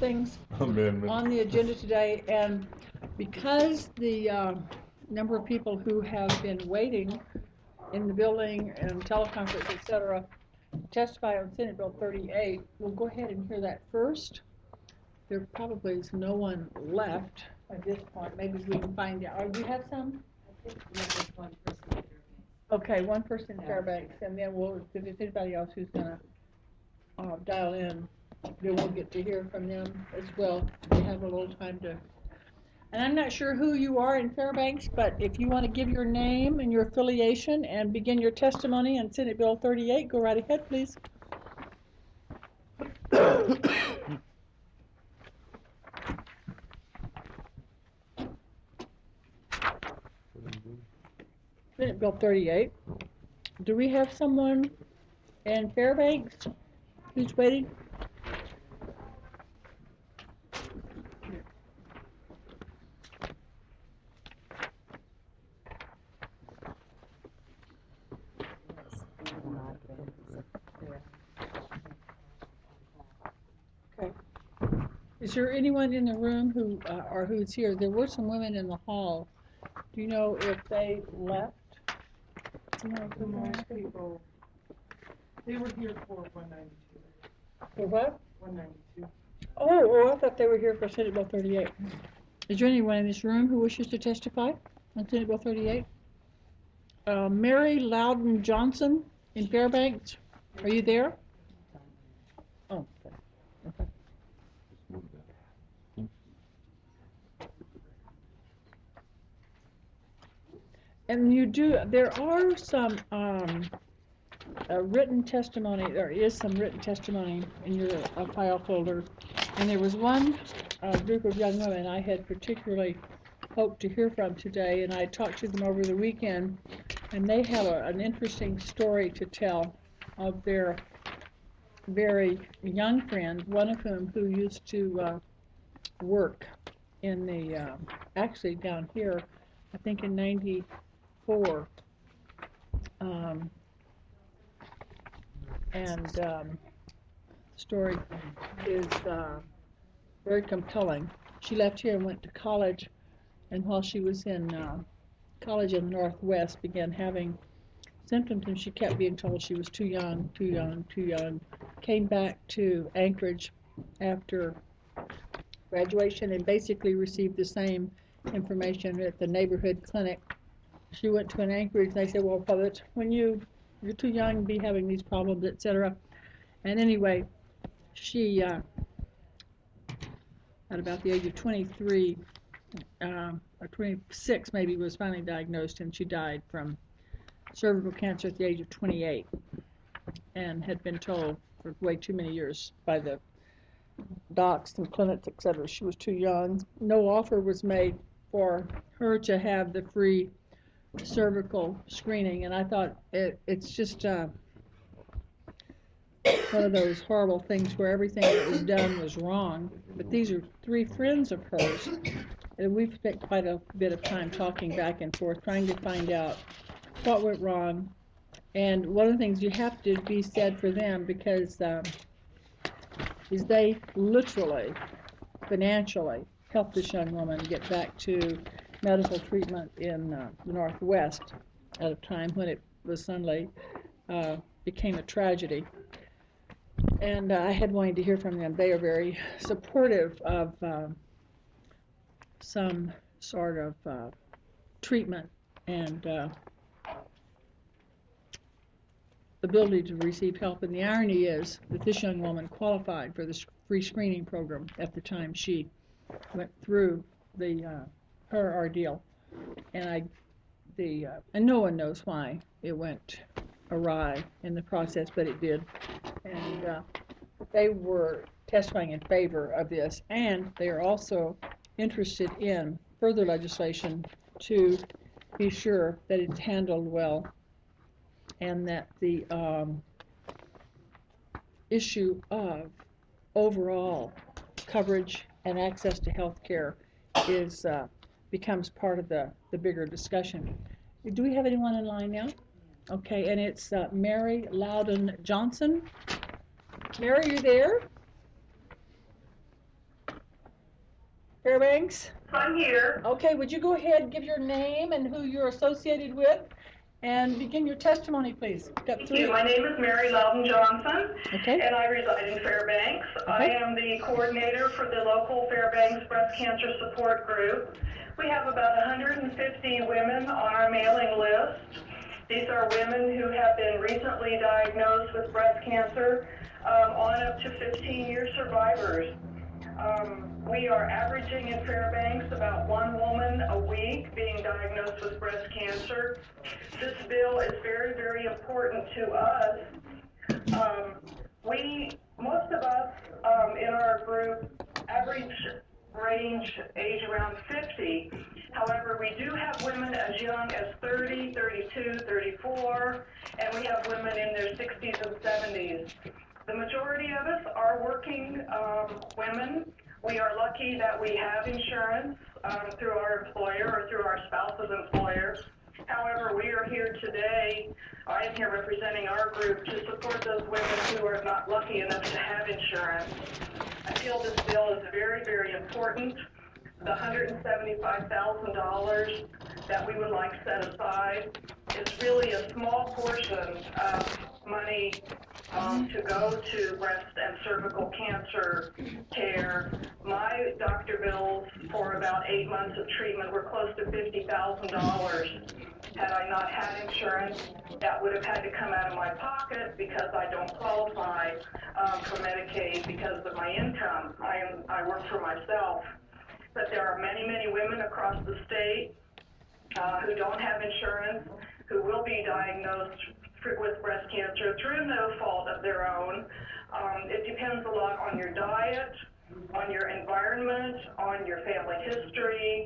things Amendment. on the agenda today, and because the number of people who have been waiting in the building and teleconference, et cetera, testify on Senate Bill 38, we'll go ahead and hear that first. There probably is no one left at this point. Maybe we can find out. Do you have some? I think we have just one person in Fairbanks. Okay, one person in Fairbanks, and then if there's anybody else who's gonna dial in, then we'll get to hear from them as well. We have a little time to. And I'm not sure who you are in Fairbanks, but if you want to give your name and your affiliation and begin your testimony on Senate Bill 38, go right ahead, please. Senate Bill 38. Do we have someone in Fairbanks who's waiting? Okay. Is there anyone in the room who or who's here? There were some women in the hall. Do you know if they left? Do you know if Most people, they were here for 192. For what? 192. Oh, I thought they were here for Senate Bill 38. Is there anyone in this room who wishes to testify on Senate Bill 38? Mary Loudon Johnson in Fairbanks, are you there? Oh, okay. Okay. And you do, there are some written testimony, there is some written testimony in your file folder, and there was one group of young women I had particularly hoped to hear from today, and I talked to them over the weekend, and they have an interesting story to tell of their very young friend, one of whom who used to work in the, actually down here, I think in 94, story is very compelling. She left here and went to college, and while she was in college in the Northwest, began having symptoms, and she kept being told she was too young, too young, too young. Came back to Anchorage after graduation and basically received the same information at the neighborhood clinic. She went to an Anchorage, and they said, well, when you're too young to be having these problems, etc. And anyway, she, at about the age of 23, or 26 maybe, was finally diagnosed, and she died from cervical cancer at the age of 28, and had been told for way too many years by the docs and clinics, etc. She was too young. No offer was made for her to have the free cervical screening, and I thought it's just one of those horrible things where everything that was done was wrong. But these are three friends of hers, and we've spent quite a bit of time talking back and forth, trying to find out what went wrong. And one of the things you have to be said for them, because is they literally, financially, helped this young woman get back to medical treatment in the Northwest at a time when it was suddenly became a tragedy. And I had wanted to hear from them. They are very supportive of some sort of treatment and ability to receive help. And the irony is that this young woman qualified for the free screening program at the time she went through the her ordeal, and and no one knows why it went awry in the process, but it did. And they were testifying in favor of this, and they are also interested in further legislation to be sure that it's handled well, and that the issue of overall coverage and access to health care is becomes part of the bigger discussion. Do we have anyone in line now? Okay, and it's Mary Loudon Johnson. Mary, are you there? Fairbanks? I'm here. Okay, would you go ahead and give your name and who you're associated with and begin your testimony, please? Got Thank three. you. My name is Mary Loudon Johnson, Okay. and I reside in Fairbanks. I am the coordinator for the local Fairbanks Breast Cancer Support Group. We have about 150 women on our mailing list. These are women who have been recently diagnosed with breast cancer, on up to 15-year survivors. We are averaging in Fairbanks about one woman a week being diagnosed with breast cancer. This bill is very, very important to us. Most of us in our group average range age around 50. However, we do have women as young as 30, 32, 34, and we have women in their 60s and 70s. The majority of us are working women. We are lucky that we have insurance through our employer or through our spouse's employer. However, we are here today, I am here representing our group to support those women who are not lucky enough to have insurance. I feel this bill is very, very important. The $175,000 that we would like set aside is really a small portion of money to go to breast and cervical cancer care. My doctor bills for about 8 months of treatment were close to $50,000. Had I not had insurance, that would have had to come out of my pocket because I don't qualify for Medicaid because of my income. I work for myself. But there are many, many women across the state who don't have insurance, who will be diagnosed with breast cancer through no fault of their own. It depends a lot on your diet, on your environment, on your family history,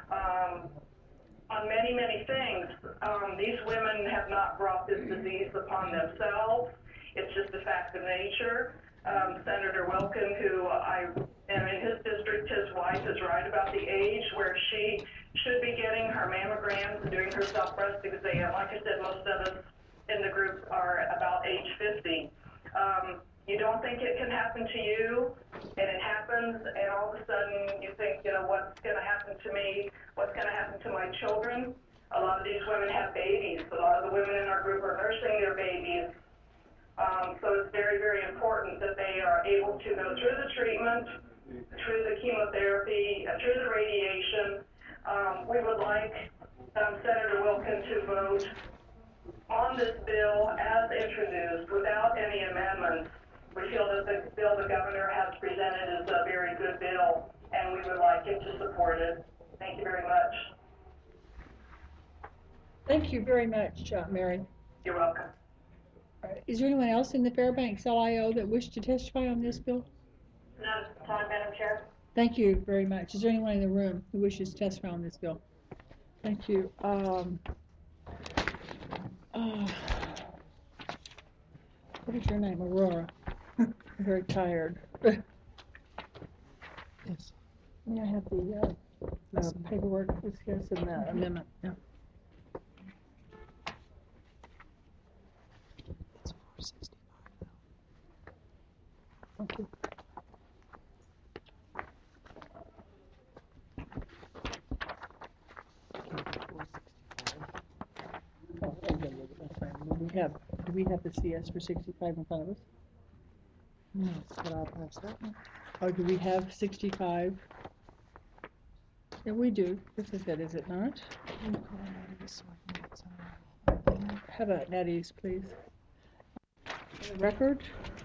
on many, many things. These women have not brought this disease upon themselves. It's just a fact of nature. Senator Wilkin, who I am in his district, his wife is right about the age where she should be getting her mammograms and doing her self-breast exam. Like I said, most of us in the group are about age 50. You don't think it can happen to you, and it happens, and all of a sudden you think, what's going to happen to me? What's going to happen to my children? A lot of these women have babies. A lot of the women in our group are nursing their babies. So it's very, very important that they are able to go through the treatment, through the chemotherapy, through the radiation. We would like Senator Wilkin to vote on this bill as introduced without any amendments. We feel that the bill the governor has presented is a very good bill, and we would like him to support it. Thank you very much. Thank you very much, Mary. You're welcome. All right. Is there anyone else in the Fairbanks LIO that wished to testify on this bill? None at this time, Madam Chair. Thank you very much. Is there anyone in the room who wishes to testify on this bill? Thank you. What is your name? Aurora. I'm very tired. Yes. May I have the paperwork discussed and the amendment? Yeah. It's 465 though. Thank you. Do we have the CS for 65 in front of us? No, but I'll pass that one. Or do we have 65? Yeah, we do. This is it, is it not? How about Nettie's, please? Record?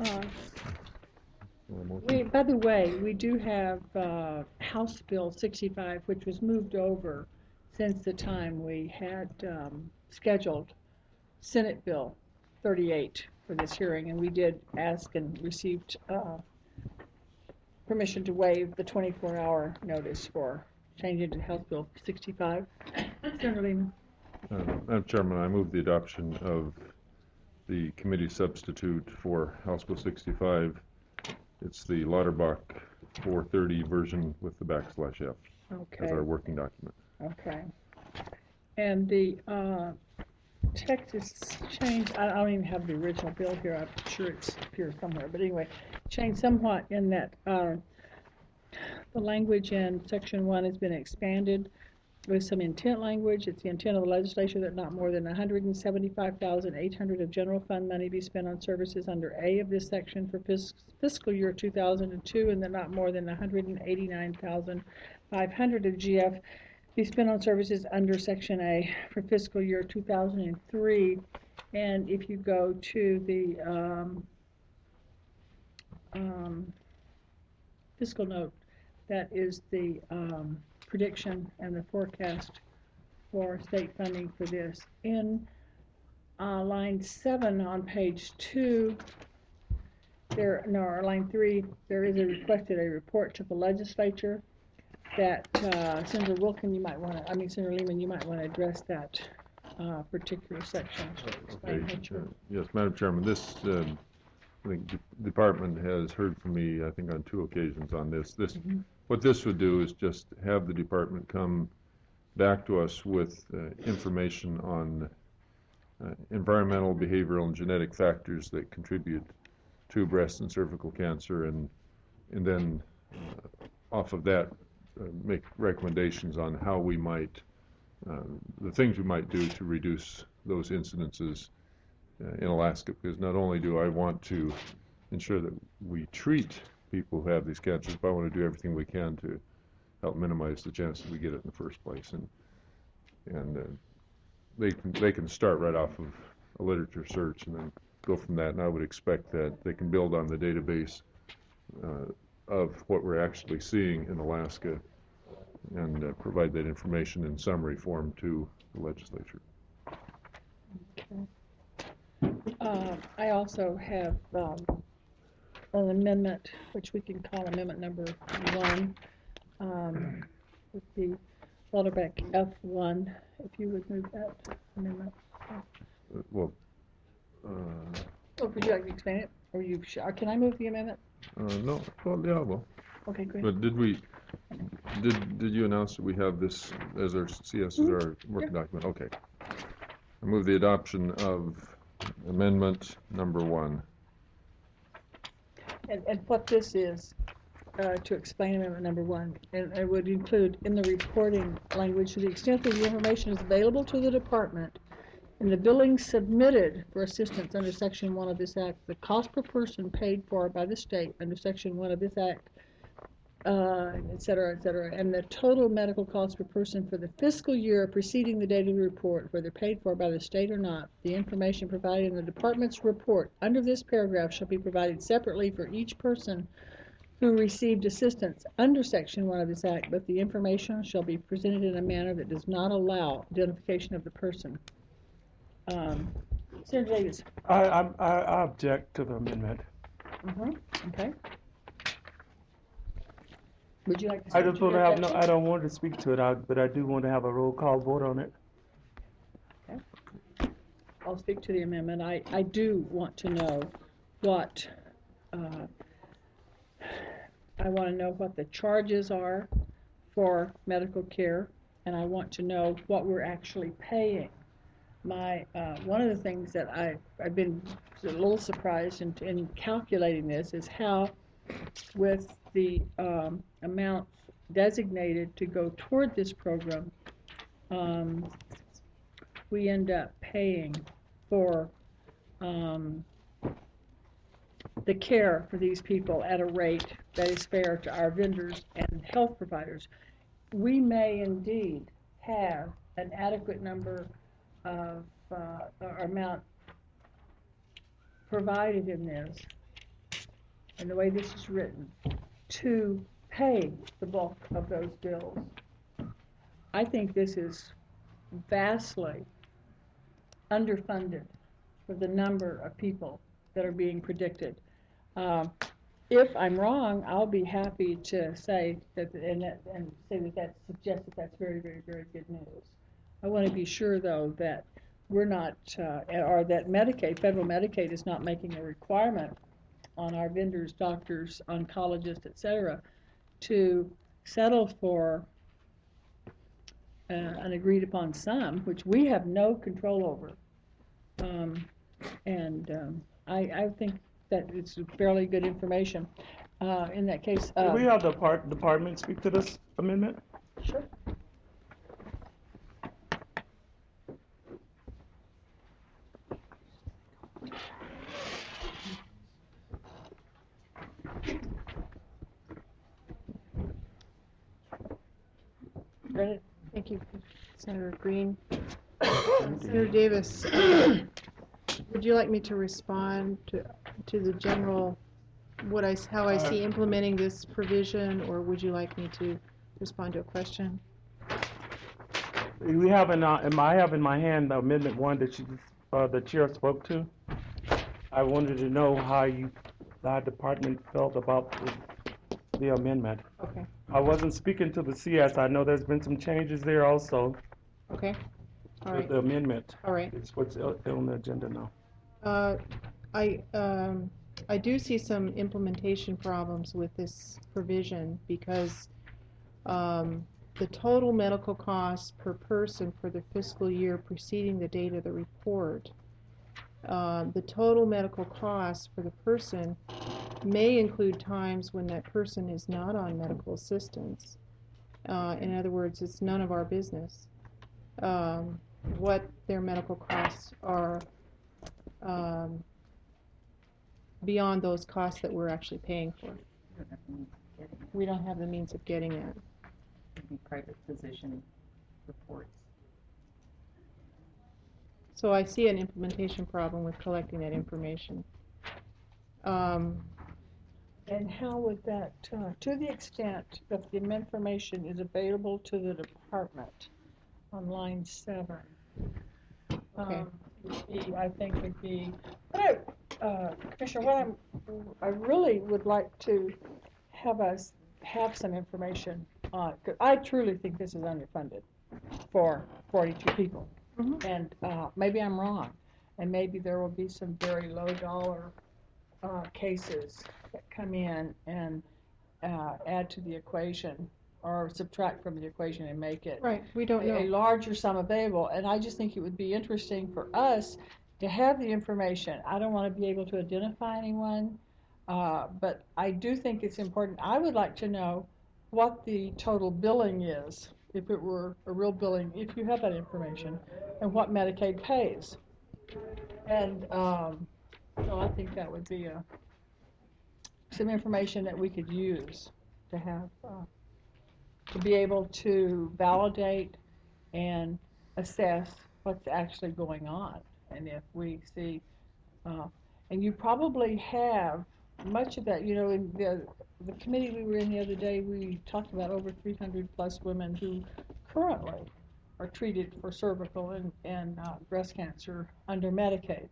By the way, we do have House Bill 65, which was moved over since the time we had scheduled Senate Bill 38 for this hearing, and we did ask and received permission to waive the 24-hour notice for changing to House Bill 65. Senator Lehman. Madam Chairman, I move the adoption of the committee substitute for House Bill 65. It's the Lauterbach 430 version with the /F as our working document. Okay. And the text is changed. I don't even have the original bill here. I'm sure it's here somewhere. But anyway, changed somewhat in that The language in section 1 has been expanded with some intent language. It's the intent of the legislature that not more than $175,800 of general fund money be spent on services under A of this section for fiscal year 2002, and that not more than $189,500 of GF be spent on services under section A for fiscal year 2003. And if you go to the fiscal note, that is the prediction and the forecast for state funding for this. In line 7 on page 2, or line 3, there is requested a report to the legislature that Senator Wilkin, Senator Lehman, you might want to address that particular section. Okay. Yes, Madam Chairman, this I think the department has heard from me, I think, on 2 occasions on this. What this would do is just have the department come back to us with information on environmental, behavioral, and genetic factors that contribute to breast and cervical cancer, and then off of that make recommendations on how we might, the things we might do to reduce those incidences in Alaska, because not only do I want to ensure that we treat people who have these cancers, but I want to do everything we can to help minimize the chances we get it in the first place. And they can start right off of a literature search and then go from that. And I would expect that they can build on the database of what we're actually seeing in Alaska and provide that information in summary form to the legislature. Okay. I also have an amendment, which we can call amendment number 1, with the Lauderback F1. If you would move that amendment. Well, would you like to explain it? Or can I move the amendment? No. Well, yeah, well. Okay, great. But did you announce that we have this as our CS as our working document? Okay. I move the adoption of amendment number 1. And what this is, to explain amendment number 1, and it would include in the reporting language, to the extent that the information is available to the department in the billing submitted for assistance under section 1 of this act, the cost per person paid for by the state under section 1 of this act, et cetera, and the total medical cost per person for the fiscal year preceding the date of the report, whether paid for by the state or not. The information provided in the department's report under this paragraph shall be provided separately for each person who received assistance under section 1 of this act, but the information shall be presented in a manner that does not allow identification of the person. Senator Davis. I object to the amendment. Okay. Would you like to? I just want to have I don't want to speak to it, but I do want to have a roll call vote on it. Okay. I'll speak to the amendment. I do want to know what I want to know what the charges are for medical care, and I want to know what we're actually paying. One of the things that I've been a little surprised in calculating this is how, with the amounts designated to go toward this program, we end up paying for the care for these people at a rate that is fair to our vendors and health providers. We may indeed have an adequate number of amount provided in this, and the way this is written, to pay the bulk of those bills. I think this is vastly underfunded for the number of people that are being predicted. If I'm wrong, I'll be happy to say that that suggests that that's very, very, very good news. I want to be sure, though, that we're not, or that Medicaid, federal Medicaid, is not making a requirement on our vendors, doctors, oncologists, et cetera, to settle for an agreed upon sum, which we have no control over. I think that it's fairly good information. In that case, Can we have the department speak to this amendment? sure. Ready? Thank you, Senator Green. Senator Davis, would you like me to respond to the general, how I see implementing this provision, or would you like me to respond to a question? We have I have in my hand the amendment 1 that the chair spoke to. I wanted to know how the department felt about the amendment. Okay, I wasn't speaking to the CS. I know there's been some changes there also. okay, all With right, the amendment. all right. It's what's on the agenda now. I do see some implementation problems with this provision because the total medical costs per person for the fiscal year preceding the date of the report, the total medical costs for the person may include times when that person is not on medical assistance. In other words, it's none of our business what their medical costs are beyond those costs that we're actually paying for. We don't have the means of getting that. Private physician reports. So I see an implementation problem with collecting that information. And how would that, to the extent that the information is available to the department on line 7, Okay. I think would be, Commissioner, I really would like to have us have some information on, because I truly think this is underfunded for 42 people. Mhm. And maybe I'm wrong, and maybe there will be some very low dollar cases that come in and add to the equation or subtract from the equation and make it Right, we don't a know. larger sum available. And I just think it would be interesting for us to have the information. I don't want to be able to identify anyone, but I do think it's important. I would like to know what the total billing is, if it were a real billing, if you have that information, and what Medicaid pays. And so I think that would be some information that we could use to have, to be able to validate and assess what's actually going on. And if we see, and you probably have much of that, in the committee we were in the other day, we talked about over 300 plus women who currently are treated for cervical and breast cancer under Medicaid.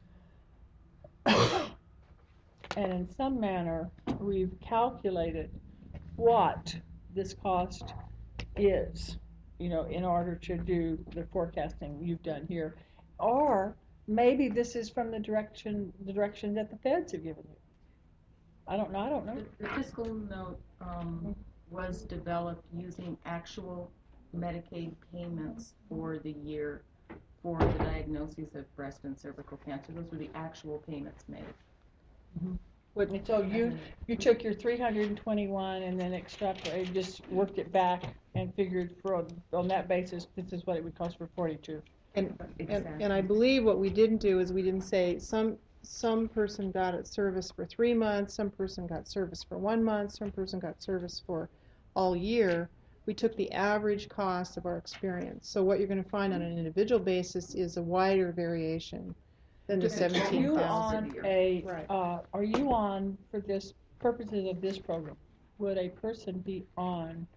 And in some manner, we've calculated what this cost is, in order to do the forecasting you've done here. Or maybe this is from the direction that the feds have given you. I don't know. The fiscal note was developed using actual Medicaid payments for the year for the diagnoses of breast and cervical cancer. Those were the actual payments made. Mm-hmm. So you took your 321 and then extrapolated, just worked it back and figured on that basis, this is what it would cost for 42. And I believe what we didn't do is we didn't say some person got service for 3 months, some person got service for 1 month, some person got service for all year. We took the average cost of our experience. So what you're going to find on an individual basis is a wider variation than the 17,000. Are you on, for this purposes of this program, would a person be on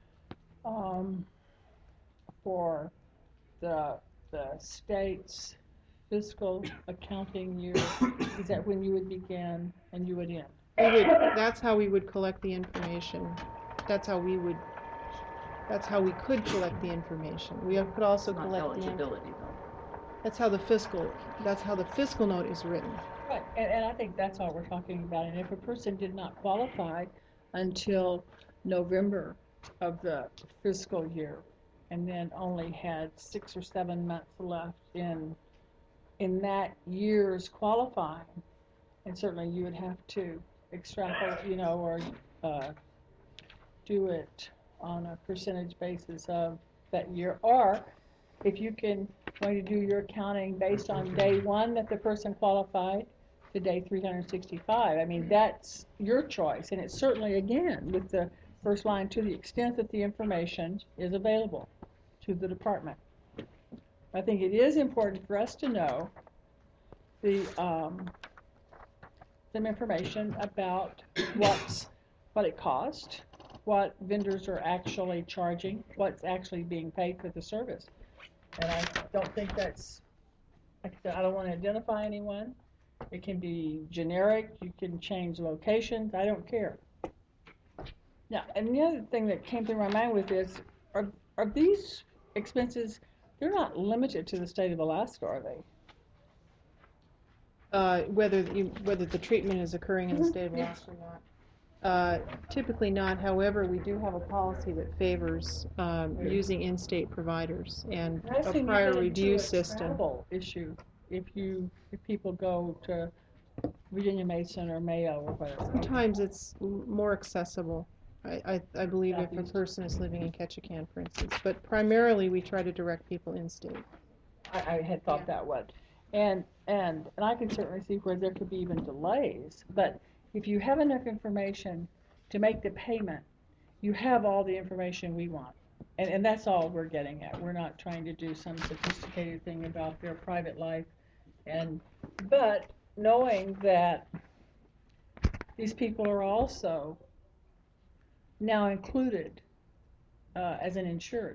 for the state's fiscal accounting year? Is that when you would begin and you would end? That's how we would collect the information. That's how we could collect the information. We could also Not collect the eligibility though. That's how the fiscal note is written. Right, and I think that's all we're talking about. And if a person did not qualify until November of the fiscal year, and then only had 6 or 7 months left in that year's qualifying, and certainly you would have to extrapolate, or do it on a percentage basis of that year, or if you can, going to do your accounting based on day one that the person qualified to day 365. I mean, that's your choice, and it's certainly, again, with the first line, to the extent that the information is available to the department. I think it is important for us to know some information about what it cost, what vendors are actually charging, what's actually being paid for the service. And I don't think that's, like I said, I don't want to identify anyone. It can be generic, you can change locations, I don't care. Now, and the other thing that came through my mind with this, are these expenses, they're not limited to the state of Alaska, are they? Whether the treatment is occurring in the state of Alaska or not. Typically not. However, we do have a policy that favors using in-state providers and a prior review system. Travel issue if people go to Virginia Mason or Mayo or whatever. Sometimes it's more accessible. I believe if a person is living in Ketchikan, for instance, but primarily we try to direct people in-state. I had thought that would. And I can certainly see where there could be even delays, but if you have enough information to make the payment, you have all the information we want. And that's all we're getting at. We're not trying to do some sophisticated thing about their private life. But knowing that these people are also now included as an insured.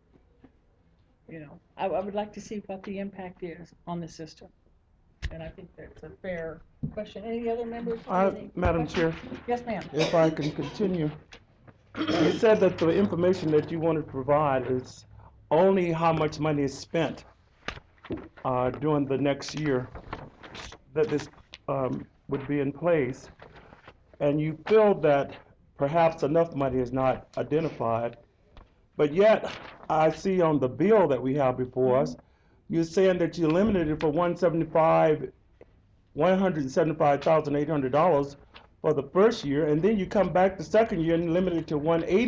I would like to see what the impact is on the system. And I think that's a fair question. Any other members? Madam Chair, Yes, ma'am. if I can continue. You said that the information that you want to provide is only how much money is spent during the next year that this would be in place. And you feel that perhaps enough money is not identified. But yet, I see on the bill that we have before us, you're saying that you limited it for $175,800 for the first year, and then you come back the second year and limit it to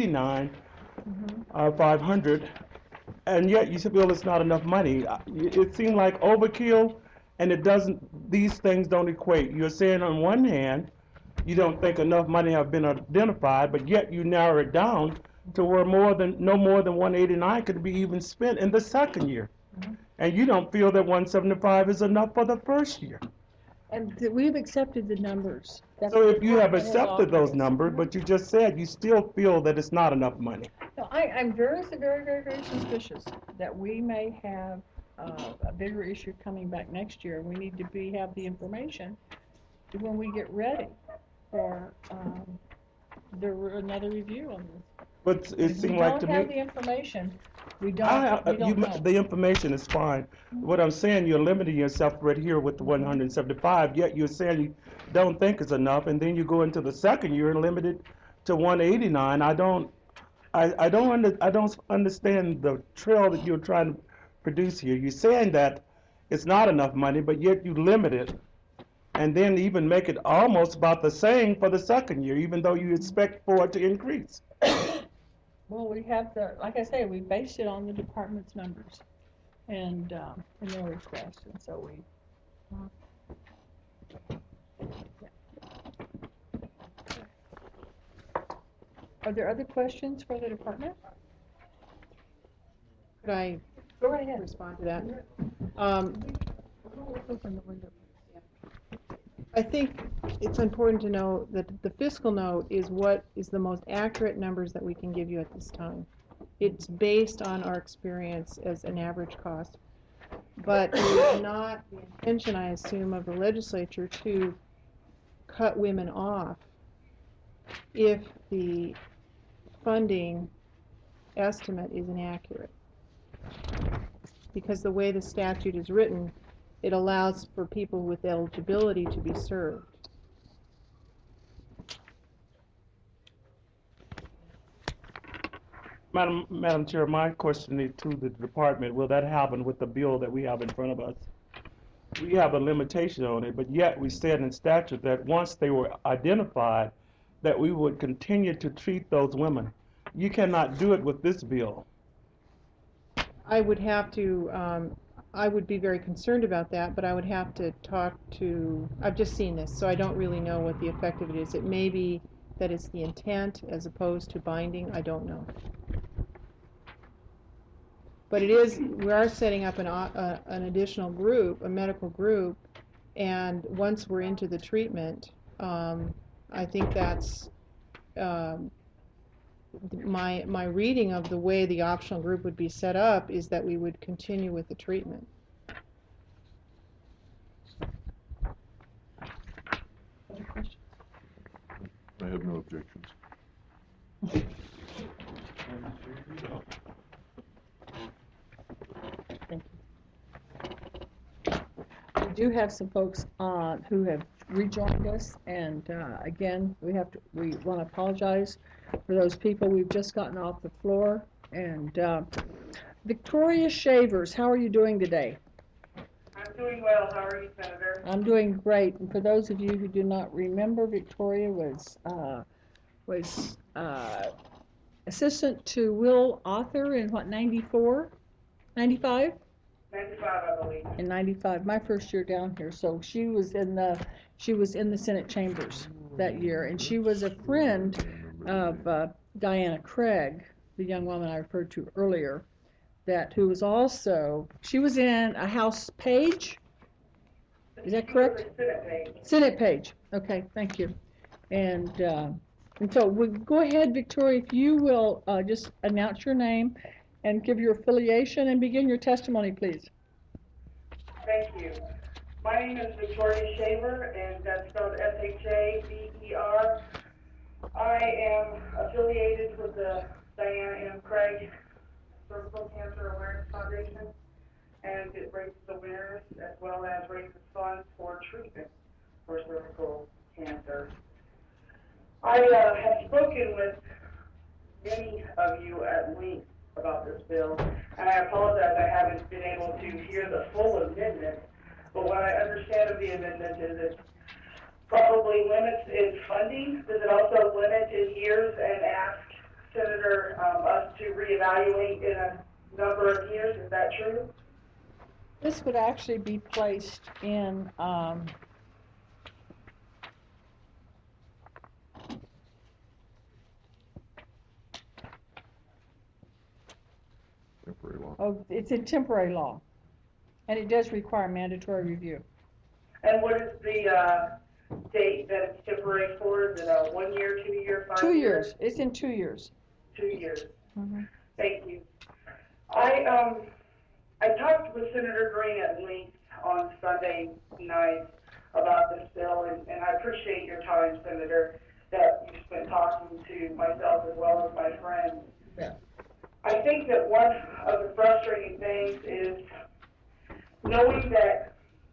$189,500, and yet you feel it's not enough money. It seemed like overkill, and these things don't equate. You're saying on one hand, you don't think enough money have been identified, but yet you narrow it down to where no more than 189 could be even spent in the second year. And you don't feel that 175 is enough for the first year. And we've accepted the numbers. So if you have accepted those numbers, but you just said you still feel that it's not enough money. No, I'm very, very, very, very suspicious that we may have a bigger issue coming back next year. We need to have the information when we get ready for another review on this. But it seemed like to me. We don't have the information. We don't know. The information is fine. What I'm saying, you're limiting yourself right here with the 175, yet you're saying you don't think it's enough, and then you go into the second year and limit it to 189. I don't understand the trail that you're trying to produce here. You're saying that it's not enough money, but yet you limit it, and then even make it almost about the same for the second year, even though you expect for it to increase. Well, we have like I say, we based it on the department's numbers and their request, and so we. Are there other questions for the department? Could I Go right ahead. respond to that? I think it's important to know that the fiscal note is what is the most accurate numbers that we can give you at this time. It's based on our experience as an average cost. But it is not the intention, I assume, of the legislature to cut women off if the funding estimate is inaccurate. Because the way the statute is written, it allows for people with eligibility to be served. Madam Chair, my question is to the department. Will that happen with the bill that we have in front of us? we have a limitation on it, but yet we said in statute that once they were identified, that we would continue to treat those women. You cannot do it with this bill. I would have to, I would be very concerned about that, but I would have to talk to, I've just seen this, so I don't really know what the effect of it is. It may be that it's the intent as opposed to binding, I don't know. But it is, we are setting up an additional group, a medical group, and once we're into the treatment, I think that's, my reading of the way the optional group would be set up is that we would continue with the treatment. Other questions? I have no objections. Thank you. We do have some folks who have rejoined us, and again, we want to apologize for those people. We've just gotten off the floor. And Victoria Shavers, how are you doing today? I'm doing well. How are you, Senator? I'm doing great. And for those of you who do not remember, Victoria was assistant to Will Author in what, 94? 95? 95, I believe. In 95, my first year down here. So she was in the Senate chambers that year, and she was a friend of Diana Craig, the young woman I referred to earlier, who was also, she was in a House page. Is that correct? Senate page. Senate page. Okay, thank you. And so we'll go ahead, Victoria, if you will just announce your name and give your affiliation and begin your testimony, please. Thank you. My name is Victoria Shaver, and that's spelled S-H-A-V-E-R. I am affiliated with the Diana M. Craig Cervical Cancer Awareness Foundation, and it raises awareness as well as raises funds for treatment for cervical cancer. I have spoken with many of you at length about this bill, and I apologize I haven't been able to hear the full amendment, but what I understand of the amendment is it probably limits its funding. Does it also limit in years and ask Senator us to reevaluate in a number of years? Is that true? This would actually be placed in Temporary law. oh, it's in temporary law, and it does require mandatory review. And what is the date that it's temporary for? Is it a 1 year, 2 year, 5 2 years? years. It's in 2 years. 2 years. Mm-hmm. Thank you. I talked with Senator Green at length on Sunday night about this bill, and I appreciate your time, Senator, that you spent talking to myself as well as my friends. Yeah. I think that one of the frustrating things is knowing that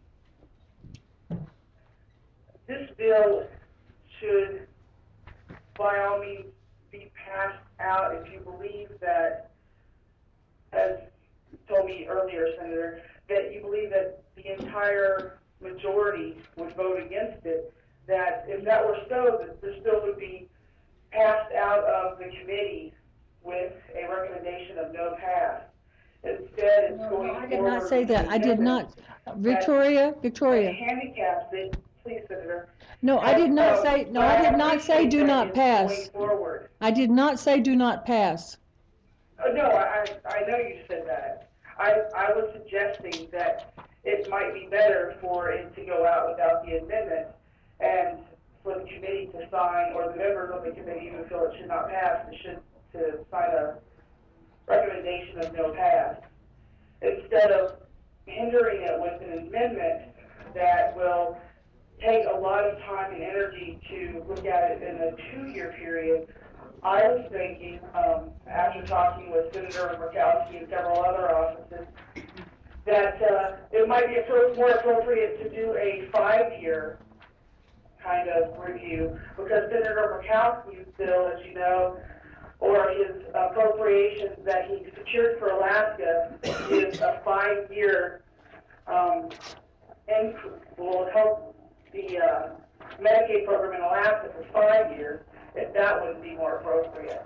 this bill should, by all means, be passed out if you believe that, as you told me earlier, Senator, that you believe that the entire majority would vote against it, that if that were so, that this bill would be passed out of the committee with a recommendation of no pass. Instead, it's going forward. I did not say that. I did not. Victoria. Handicaps it, please, Senator. No, I did not say. No, I did not say do not pass. Going forward. I did not say do not pass. No, I know you said that. I was suggesting that it might be better for it to go out without the amendment, and for the committee to sign, or the members of the committee who feel it should not pass, to sign a recommendation of no pass, instead of hindering it with an amendment that will take a lot of time and energy to look at it in a 2-year period. I was thinking, after talking with Senator Murkowski and several other offices, that it might be more appropriate to do a 5-year kind of review, because Senator Murkowski's bill, as you know, or his appropriations that he secured for Alaska, is a 5-year will help the Medicaid program in Alaska for 5 years, that would be more appropriate.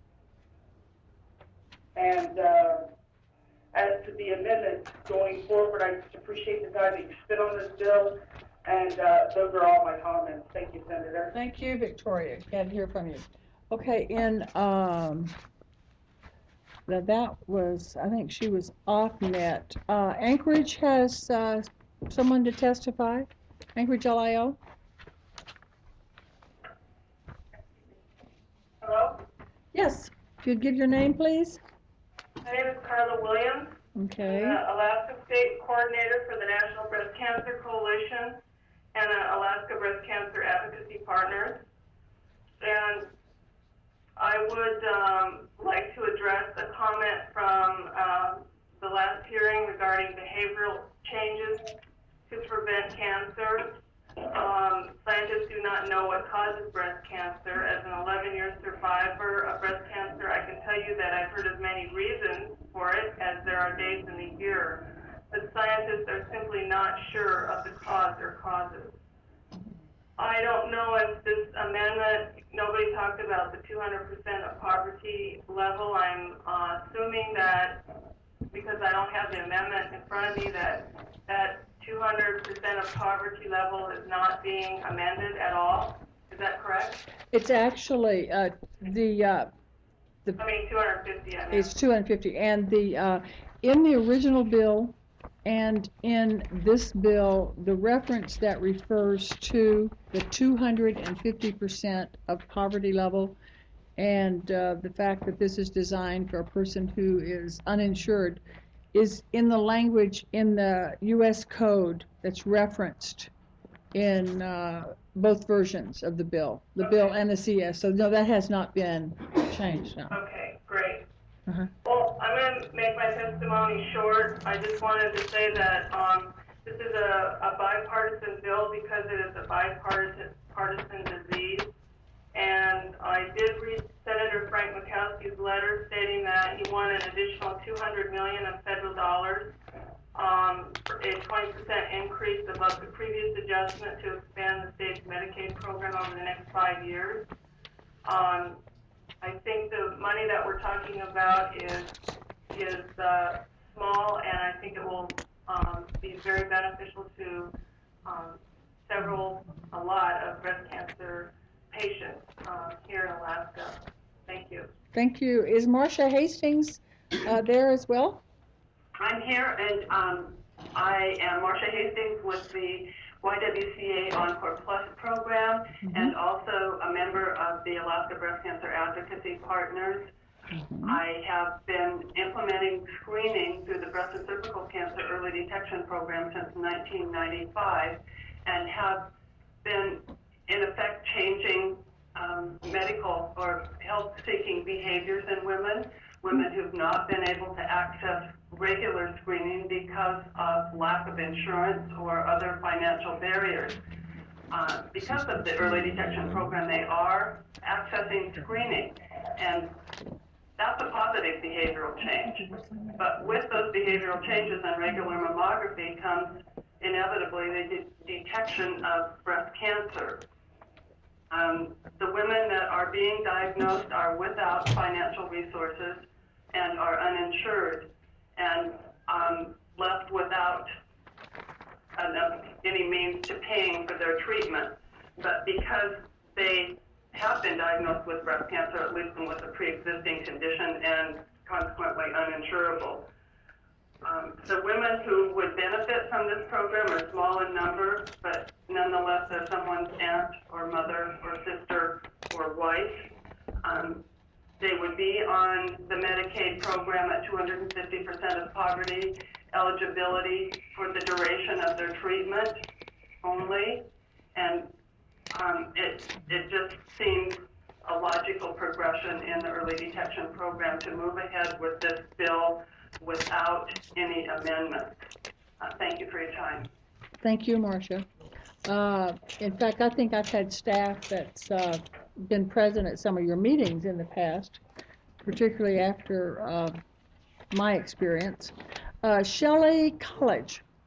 And as to the amendment going forward, I just appreciate the time that you spent on this bill, and those are all my comments. Thank you, Senator. Thank you, Victoria. Can't hear from you. Okay, that was, I think she was off net. Anchorage has someone to testify. Anchorage LIO. Hello? Yes, if you'd give your name, please. My name is Carla Williams. Okay. I'm the Alaska State Coordinator for the National Breast Cancer Coalition and Alaska Breast Cancer Advocacy Partners. And I would like to address a comment from the last hearing regarding behavioral changes to prevent cancer. Scientists do not know what causes breast cancer. As an 11-year survivor of breast cancer, I can tell you that I've heard as many reasons for it as there are days in the year. But scientists are simply not sure of the cause or causes. I don't know if this amendment, nobody talked about the 200% of poverty level. I'm assuming that, because I don't have the amendment in front of me, that 200% of poverty level is not being amended at all. Is that correct? It's actually I mean 250, I mean. it's 250, and in the original bill and in this bill, the reference that refers to the 250% of poverty level, and the fact that this is designed for a person who is uninsured, is in the language in the U.S. code that's referenced in both versions of the bill bill and the CS. So no, that has not been changed now. Okay, great. Uh-huh. Well, I'm going to make my testimony short. I just wanted to say that this is a bipartisan bill because it is a bipartisan disease. And I did read Senator Frank Murkowski's letter stating that he wanted an additional $200 million of federal dollars, a 20% increase above the previous adjustment to expand the state's Medicaid program over the next 5 years. I think the money that we're talking about is small, and I think it will be very beneficial to a lot of breast cancer patients here in Alaska. Thank you. Thank you. Is Marcia Hastings there as well? I'm here, and I am Marcia Hastings with the YWCA Encore Plus program, and also a member of the Alaska Breast Cancer Advocacy Partners. I have been implementing screening through the Breast and Cervical Cancer Early Detection Program since 1995, and have been, in effect, changing medical or health-seeking behaviors in women who've not been able to access regular screening because of lack of insurance or other financial barriers. Because of the early detection program, they are accessing screening, and that's a positive behavioral change. But with those behavioral changes and regular mammography comes inevitably the detection of breast cancer. The women that are being diagnosed are without financial resources and are uninsured and left without any means to paying for their treatment. But because they have been diagnosed with breast cancer, at least with a pre-existing condition and consequently uninsurable, the women who would benefit from this program are small in number, but nonetheless they're someone's aunt or mother or sister or wife. They would be on the Medicaid program at 250% of poverty eligibility for the duration of their treatment only, and it just seems a logical progression in the early detection program to move ahead with this bill without any amendments. Thank you for your time. Thank you, Marcia. In fact, I think I've had staff that's been present at some of your meetings in the past, particularly after my experience. Shelley College.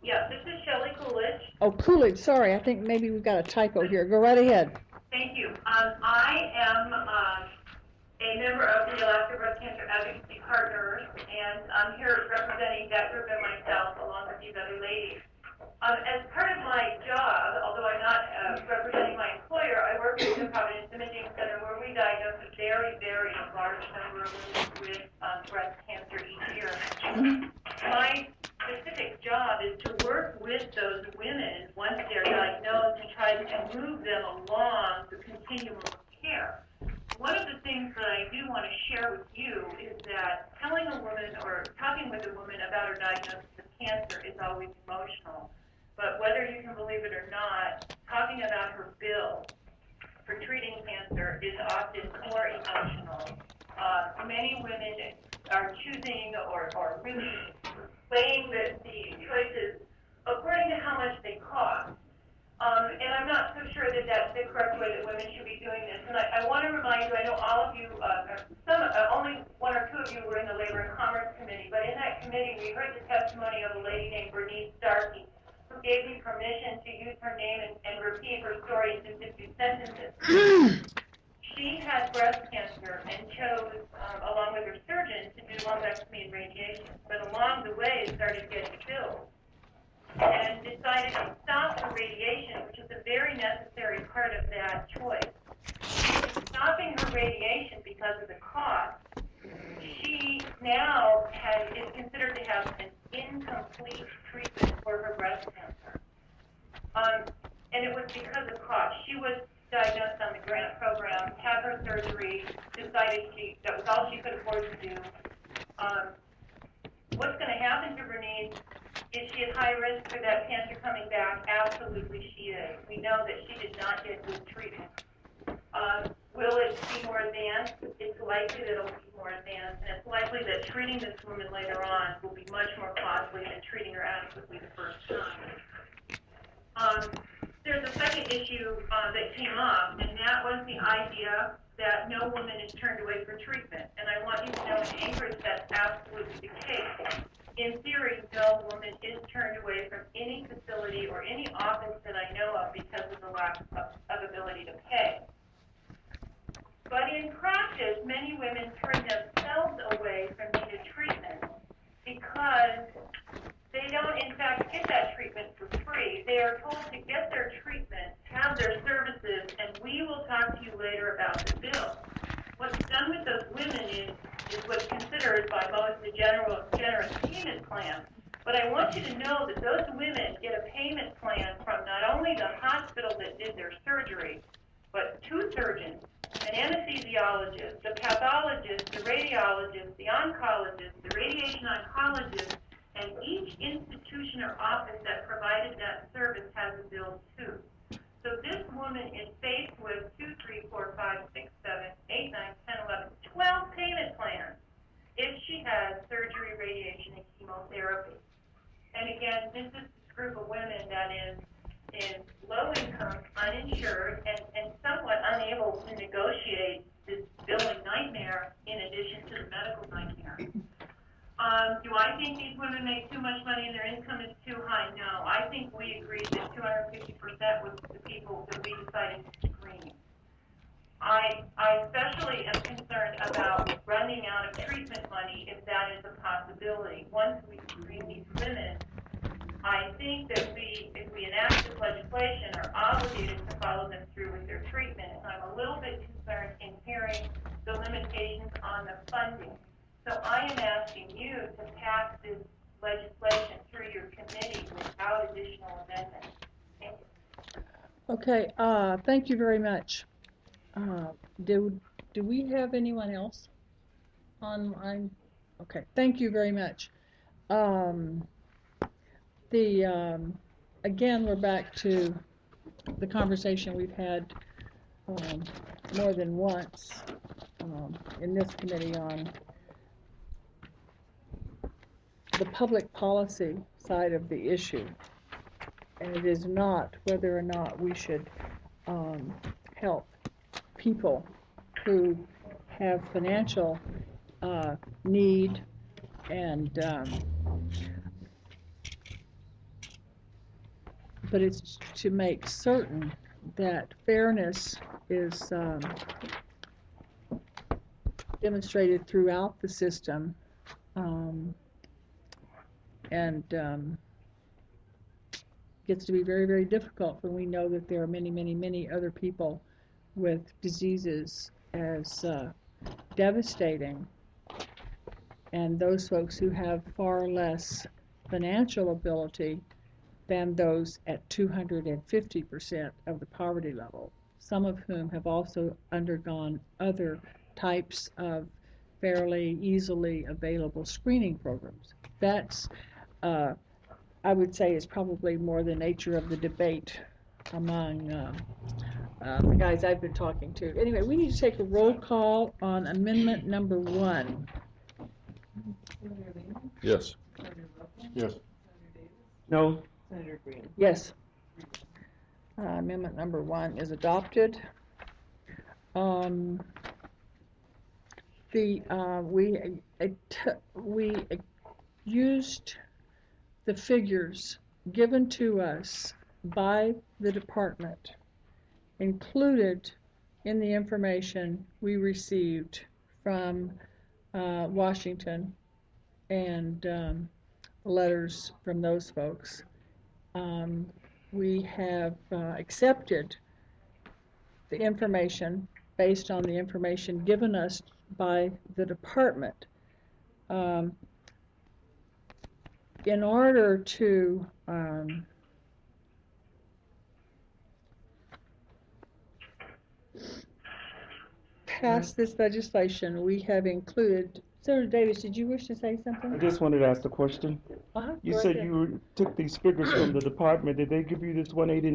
Yeah, this is Shelley Coolidge. Oh, Coolidge, sorry, I think maybe we've got a typo here. Go right ahead. Thank you. I am a member of the Alaska Breast Cancer Advocacy Partners, and I'm here representing that group and myself along with these other ladies. As part of my job, although I'm not representing my employer, I work at the Providence Imaging Center where we diagnose a very, very large number of women with breast cancer each year. My specific job is to work with those women once they're diagnosed and try to move them along the continuum of care. One of the things that I do want to share with you is that telling a woman or talking with a woman about her diagnosis of cancer is always emotional. But whether you can believe it or not, talking about her bill for treating cancer is often more emotional. Many women are choosing or really weighing the choices according to how much they cost. And I'm not so sure that that's the correct way that women should be doing this. And I want to remind you, I know all of you, only one or two of you were in the Labor and Commerce Committee, but in that committee we heard the testimony of a lady named Bernice Starkey, who gave me permission to use her name and repeat her story in just a few sentences. She had breast cancer and chose, along with her surgeon, to do lumpectomy and radiation. But along the way, started getting pills and decided to stop the radiation, which is a very necessary part of that choice. Stopping her radiation because of the cost, she now is considered to have an incomplete treatment for her breast cancer. And it was because of cost. She was diagnosed on the grant program, had her surgery, decided that was all she could afford to do. What's going to happen to Bernice? Is she at high risk for that cancer coming back? Absolutely she is. We know that she did not get good treatment. Will it be more advanced? It's likely that it will be more advanced, and it's likely that treating this woman later on will be much more costly than treating her adequately the first time. There's a second issue that came up, and that was the idea that no woman is turned away for treatment. And I want you to know in Anchorage that's absolutely the case. In theory, no woman is turned away from any facility or any office that I know of because of the lack of ability to pay. But in practice, many women turn themselves away from needed treatment because they don't, in fact, get that treatment for free. They are told to get their treatment, have their services, and we will talk to you later about the bill. What's done with those women is what's considered by most a generous payment plan. But I want you to know that those women get a payment plan from not only the hospital that did their surgery, but two surgeons, an anesthesiologist, the pathologist, the radiologist, the oncologist, the radiation oncologist, and each institution or office that provided that service has a bill too. So this woman is faced with 2, 3, 4, 5, 6, 7, 8, 9, 10, 11, 12 payment plans if she has surgery, radiation, and chemotherapy. And again, this is this group of women that is low income, uninsured, and somewhat unable to negotiate this billing nightmare in addition to the medical nightmare. Do I think these women make too much money and their income is too high? No. I think we agreed that 250% was the people that we decided to screen. I especially am concerned about running out of treatment money if that is a possibility. Once we screen these women, I think that if we enact this legislation, are obligated to follow them through with their treatment. And I'm a little bit concerned in hearing the limitations on the funding. So I am asking you to pass this legislation through your committee without additional amendments. Thank you. Okay, thank you very much. Do we have anyone else online? Okay, thank you very much. Again, we're back to the conversation we've had more than once in this committee on the public policy side of the issue. And it is not whether or not we should help people who have financial need and but it's to make certain that fairness is demonstrated throughout the system, and gets to be very, very difficult when we know that there are many, many, many other people with diseases as devastating, and those folks who have far less financial ability than those at 250% of the poverty level, some of whom have also undergone other types of fairly easily available screening programs. That's, I would say, is probably more the nature of the debate among the guys I've been talking to. Anyway, we need to take a roll call on amendment number 1. Yes. Yes. No? Yes. Amendment number 1 is adopted. We used the figures given to us by the department, included in the information we received from Washington and letters from those folks. We have accepted the information based on the information given us by the department. In order to pass this legislation, we have included. Senator Davis, did you wish to say something? I just wanted to ask a question. You Go said ahead. you took these figures from the department. Did they give you this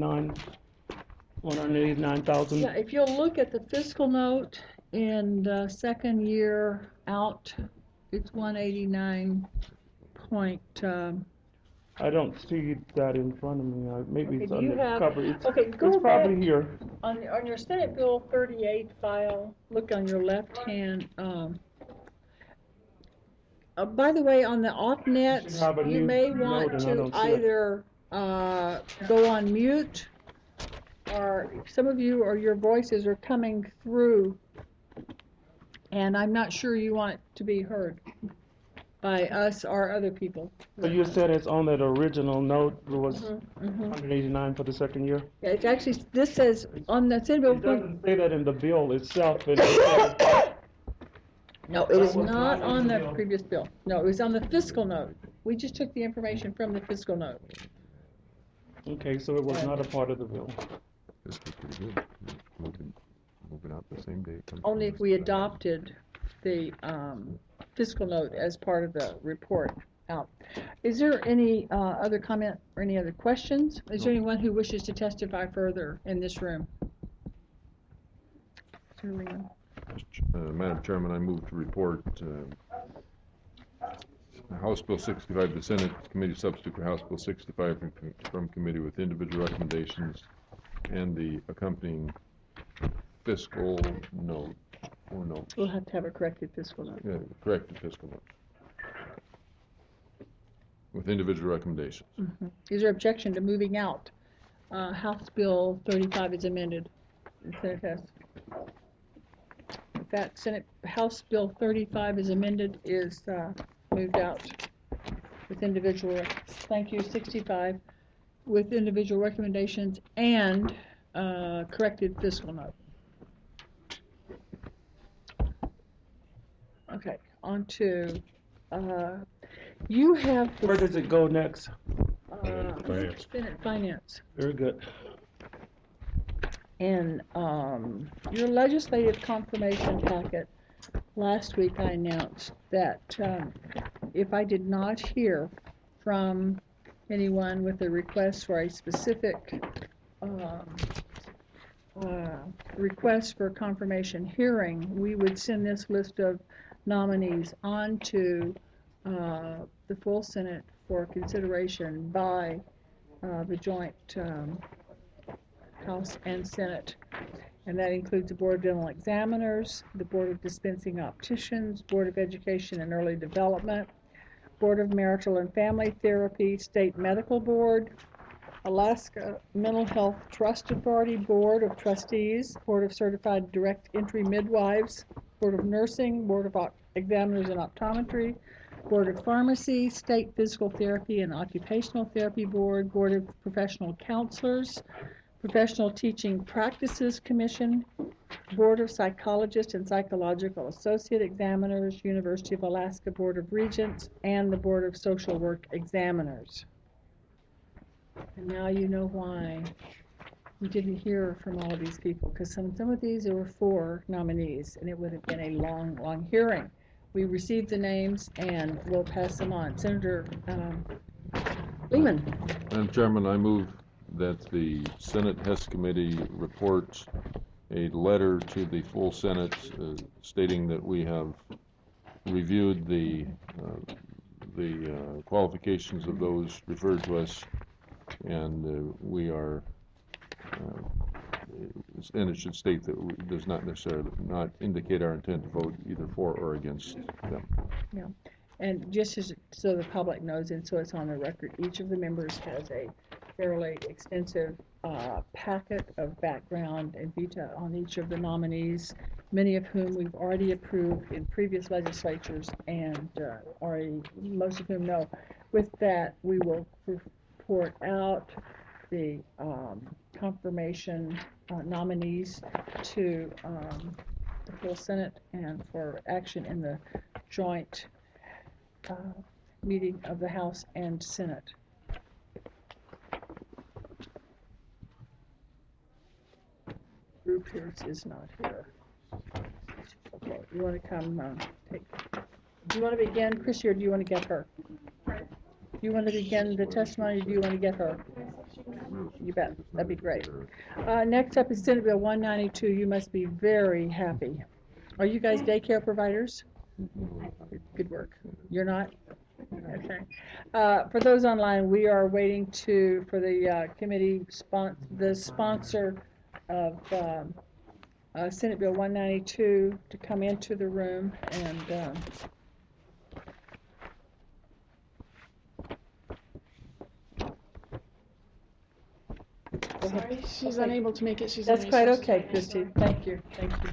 189,000? Yeah, if you'll look at the fiscal note in the second year out, it's 189 point. I don't see that in front of me. Maybe Okay, it's do on you the have- cover. It's, okay, go it's probably back. here. On your Senate Bill 38 file, look on your left hand. By the way, on the off-net, should have a you new may note want and I to don't see it. either go on mute, or some of you or your voices are coming through, and I'm not sure you want it to be heard by us or other people. So you said it's on that original note. It was Mhm. 189 for the second year? Yeah, it's actually, this says on the Senate It Bill. doesn't say that in the bill itself. It says- No, it is That was not not in on the the bill. previous bill. No, it was on the fiscal note. We just took the information from the fiscal note. Okay, so it was not a part of the bill. This is pretty good. Moving out the same day. Only if we adopted the fiscal note as part of the report out. Is there any other comment or any other questions? Is there anyone who wishes to testify further in this room? Sir Leon. Madam Chairman, I move to report House Bill 65 to Senate Committee substitute for House Bill 65 from committee with individual recommendations and the accompanying fiscal note or note. We'll have to have a corrected fiscal note. Yeah, corrected fiscal note with individual recommendations. Is there objection to moving out House Bill 35 is amended? Senate has. If that House Bill 35 is amended, is moved out with individual. Thank you. 65 with individual recommendations and corrected fiscal note. Okay, on to you have the Where does it go next? Senate Finance. Very good. In your legislative confirmation packet, last week I announced that if I did not hear from anyone with a request for a specific request for confirmation hearing, we would send this list of nominees on to the full Senate for consideration by the joint House and Senate, and that includes the Board of Dental Examiners, the Board of Dispensing Opticians, Board of Education and Early Development, Board of Marital and Family Therapy, State Medical Board, Alaska Mental Health Trust Authority Board of Trustees, Board of Certified Direct Entry Midwives, Board of Nursing, Board of Examiners in Optometry, Board of Pharmacy, State Physical Therapy and Occupational Therapy Board, Board of Professional Counselors, Professional Teaching Practices Commission, Board of Psychologists and Psychological Associate Examiners, University of Alaska Board of Regents, and the Board of Social Work Examiners. And now you know why we didn't hear from all of these people, because some of these, there were 4 nominees, and it would have been a long, long hearing. We received the names, and we'll pass them on. Senator Lehman. Madam Chairman, I move that the Senate HES Committee reports a letter to the full Senate stating that we have reviewed the qualifications of those referred to us, and we are, and it should state that it does not necessarily not indicate our intent to vote either for or against them. Yeah, and just so the public knows, and so it's on the record, each of the members has a fairly extensive packet of background and detail on each of the nominees, many of whom we've already approved in previous legislatures, and most of whom know. With that, we will report out the confirmation nominees to the full Senate and for action in the joint meeting of the House and Senate. Drew Pierce is not here. Okay, you want to come take? Do you want to begin, Chrissy, or do you want to get her? Do you want to begin the testimony, or do you want to get her? You bet. That'd be great. Next up is Senate Bill 192. You must be very happy. Are you guys daycare providers? Good work. You're not? Okay. For those online, we are waiting for the committee sponsor of Senate Bill 192 to come into the room, and Sorry, she's unable to make it. She's that's in quite resources okay, right now. Christy. Thank you. Thank you.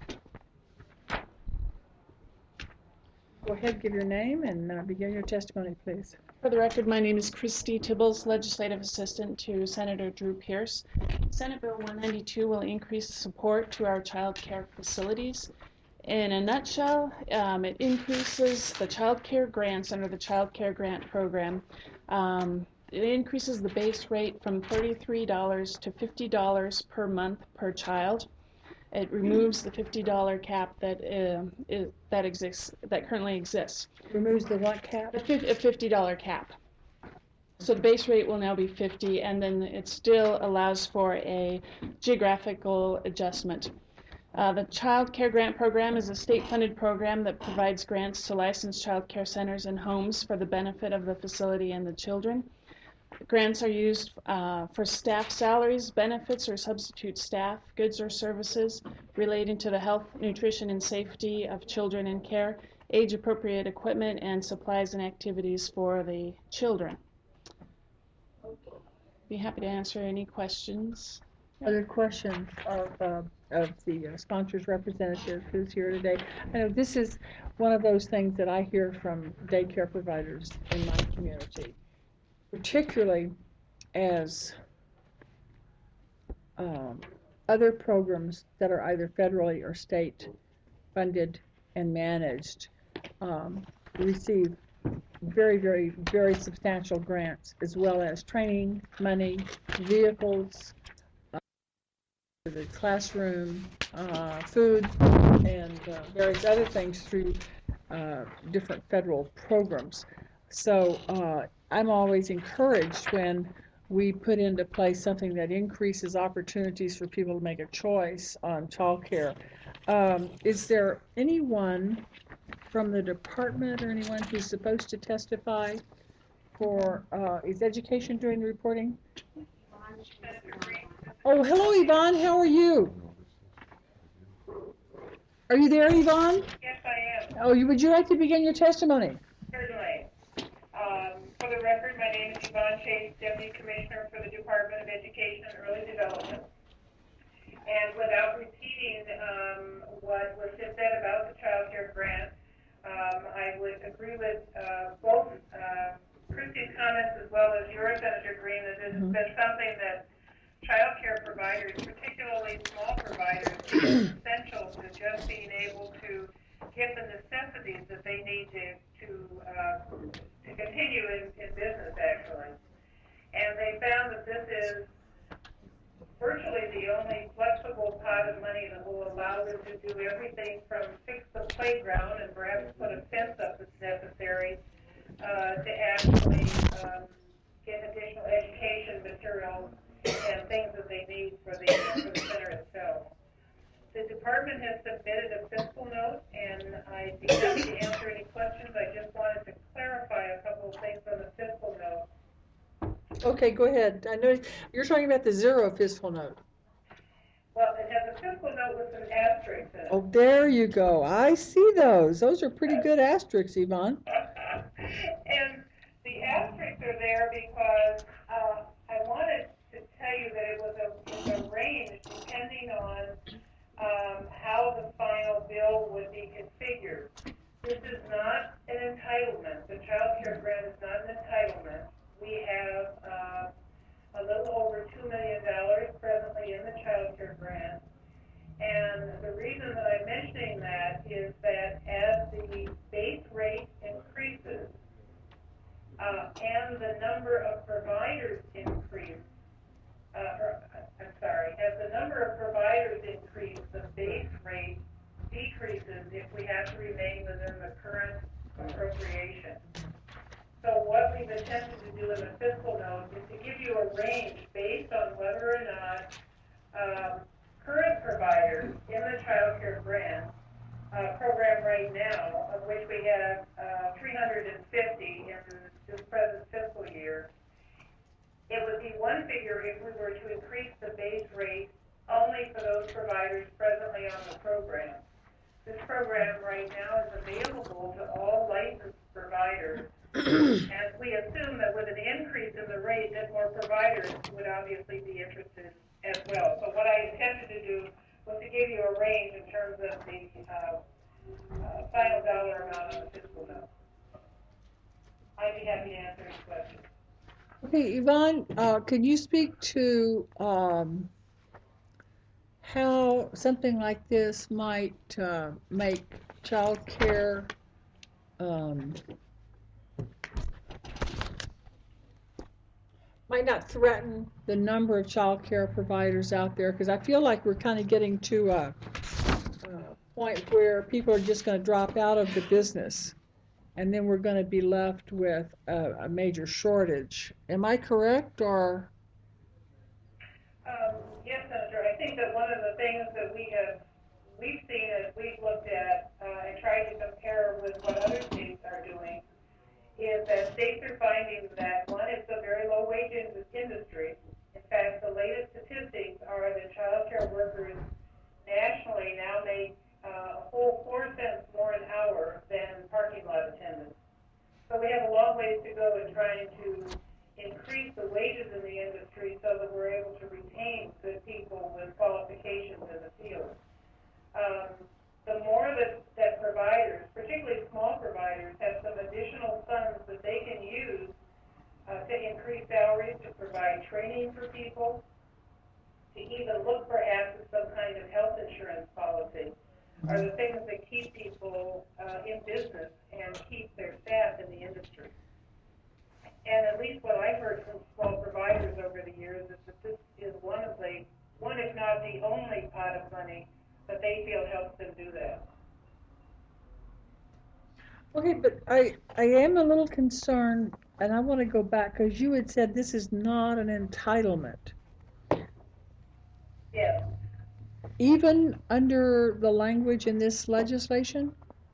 Go ahead, give your name and begin your testimony, please. For the record, my name is Christy Tibbles, Legislative Assistant to Senator Drew Pierce. Senate Bill 192 will increase support to our child care facilities. In a nutshell, it increases the child care grants under the Child Care Grant Program. It increases the base rate from $33 to $50 per month per child. It removes the $50 cap that currently exists. Removes the what cap? A $50 cap. So the base rate will now be 50, and then it still allows for a geographical adjustment. The Child Care Grant Program is a state-funded program that provides grants to licensed child care centers and homes for the benefit of the facility and the children. Grants are used for staff salaries, benefits, or substitute staff, goods or services relating to the health, nutrition, and safety of children in care, age-appropriate equipment, and supplies and activities for the children. Be happy to answer any questions. Other questions of the sponsors representative who's here today? I know this is one of those things that I hear from daycare providers in my community, particularly as other programs that are either federally or state funded and managed receive very, very, very substantial grants, as well as training, money, vehicles, the classroom, food, and various other things through different federal programs. So I'm always encouraged when we put into place something that increases opportunities for people to make a choice on child care. Is there anyone from the department or anyone who's supposed to testify for, is education doing the reporting? Oh, hello, Yvonne. How are you? Are you there, Yvonne? Yes, I am. Oh, would you like to begin your testimony? Certainly. For the record, my name is Yvonne Yvonne Chase, Deputy Commissioner for the Department of Education and Early Development. And without repeating what was just said about the child care grant, I would agree with both Christie's comments as well as yours, Senator Green, that this has been something that child care providers, particularly small providers, is essential to just being able to get the necessities that they need to continue in business, actually. And they found that this is virtually the only flexible pot of money that will allow them to do everything from fix the playground and perhaps put a fence up if necessary, to actually get additional education materials and things that they need for the center itself. The department has submitted a fiscal note, and I'd be happy to answer any questions. I just wanted to clarify a couple of things on the fiscal note. Okay, go ahead. I know you're talking about the zero fiscal note. Well, it has a fiscal note with some asterisks in it. Oh, there you go. I see those. Those are pretty good asterisks, Yvonne. And the asterisks are there because I wanted to tell you that it was a range depending on how the final bill would be configured. This is not an entitlement. The child care grant is not an entitlement. We have a little over $2 million presently in the child care grant. And the reason that I'm mentioning that is that as the base rate increases and the number of providers increase, as the number of providers increase, the base rate decreases if we have to remain within the current appropriation. So what we've attempted to do in the fiscal note is to give you a range based on whether or not current providers in the child care grant program right now, of which we have 350 in this present fiscal year, it would be one figure if we were to increase the base rate only for those providers presently on the program. This program right now is available to all licensed providers, and we assume that with an increase in the rate, that more providers would obviously be interested as well. So what I intended to do was to give you a range in terms of the final dollar amount on the fiscal note. I'd be happy to answer any questions. Okay, Yvonne, could you speak to how something like this might make child care might not threaten the number of child care providers out there? Because I feel like we're kind of getting to a point where people are just going to drop out of the business, and then we're going to be left with a major shortage. Am I correct, or? Yes, Senator. I think that one of the things that we've seen as we've looked at and tried to compare with what other states are doing is that states are finding that, one, it's a very low wage industry. In fact, the latest statistics are that child care workers nationally now make a whole 4 cents more an hour than parking lot attendants. So we have a long ways to go in trying to increase the wages in the industry so that we're able to retain good people with qualifications in the field. The more that providers, particularly small providers, have some additional funds that they can use to increase salaries, to provide training for people, to even look perhaps at some kind of health insurance policy, are the things that keep people in business and keep their staff in the industry. And at least what I've heard from small providers over the years is that this is one if not the only pot of money that they feel helps them do that. Okay, but I am a little concerned, and I want to go back, because you had said this is not an entitlement. Yes. Even under the language in this legislation?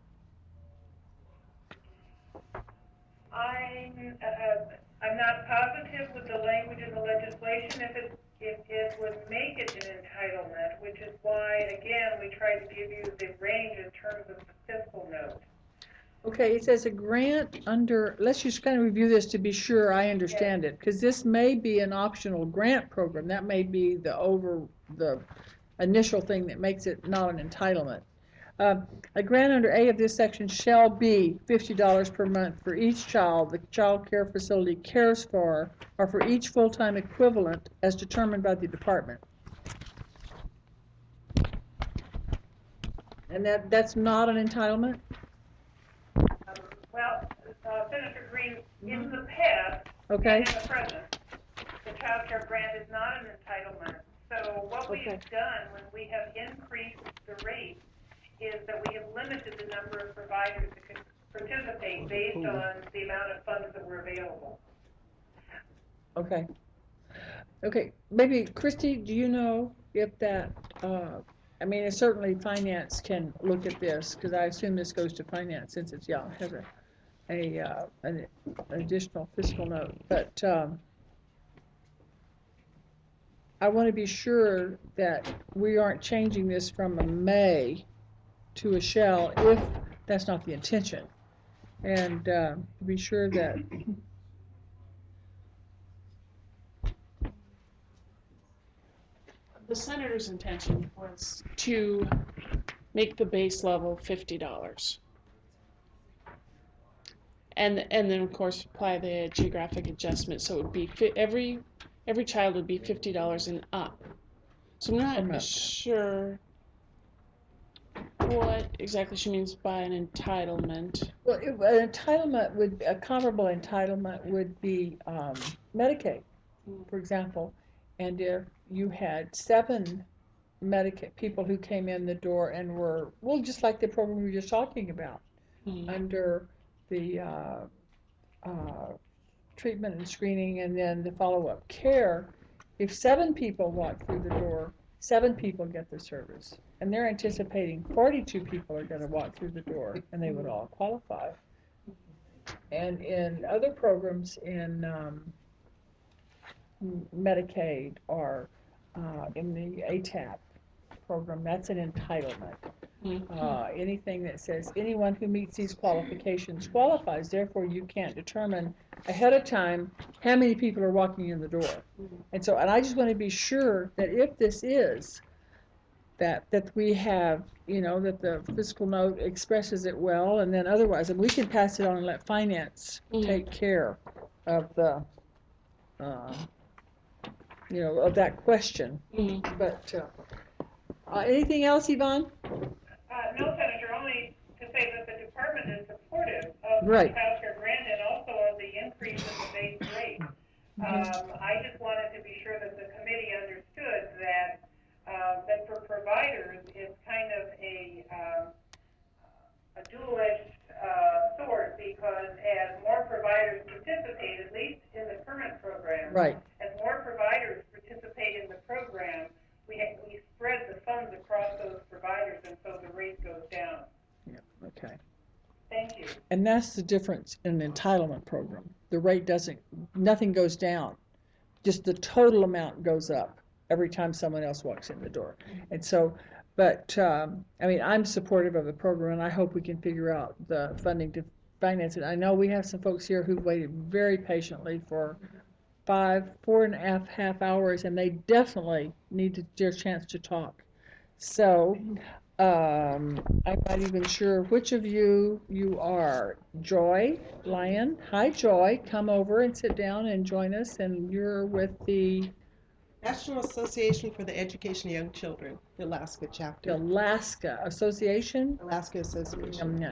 I'm not positive with the language in the legislation if it would make it an entitlement, which is why, again, we try to give you the range in terms of the fiscal note. Okay, it says a grant under, let's just kind of review this to be sure I understand it, because this may be an optional grant program. That may be the initial thing that makes it not an entitlement. A grant under A of this section shall be $50 per month for each child the child care facility cares for, or for each full-time equivalent as determined by the department. And that's not an entitlement? Well, Senator Green, in the past Okay. and in the present, the child care grant is not an entitlement. So what we have done when we have increased the rate is that we have limited the number of providers that can participate based on the amount of funds that were available. Okay. Okay, maybe, Christy, do you know if that, I mean, certainly finance can look at this, because I assume this goes to finance since it's, yeah, has an additional fiscal note, but I want to be sure that we aren't changing this from a may to a shall if that's not the intention, and to be sure that The senator's intention was to make the base level $50. And then of course apply the geographic adjustment, so it would be every child would be $50 and up. So I'm not sure what exactly she means by an entitlement. well, an entitlement would, a comparable entitlement would be Medicaid, for example, and if you had 7 Medicaid people who came in the door and were, well, just like the program we were just talking about, under the treatment and screening and then the follow-up care, if 7 people walk through the door, 7 people get the service. And they're anticipating 42 people are going to walk through the door, and they would all qualify. And in other programs in Medicaid or in the ATAP program, that's an entitlement. Anything that says anyone who meets these qualifications qualifies, therefore you can't determine ahead of time how many people are walking in the door. And so, and I just want to be sure that if this is that we have, you know, that the fiscal note expresses it well, and then otherwise, and we can pass it on and let finance take care of the, you know, of that question. But anything else, Yvonne? No, Senator, only to say that the department is supportive of Right. the child care grant and also of the increase in the base rate. I just wanted to be sure that the committee understood that that for providers it's kind of a dual-edged sword, because as more providers participate, at least in the current program, Right. as more providers participate in the program, we spread the funds across those providers, and so the rate goes down. Yeah, okay. Thank you. And that's the difference in an entitlement program. The rate doesn't, nothing goes down. Just the total amount goes up every time someone else walks in the door. And so, but, I mean, I'm supportive of the program, and I hope we can figure out the funding to finance it. I know we have some folks here who waited very patiently for 4.5 hours, and they definitely need their chance to talk. So, I'm not even sure which of you are. Joy Lyon. Hi, Joy. Come over and sit down and join us. And you're with the National Association for the Education of Young Children, the Alaska chapter. Alaska Association. Alaska Association.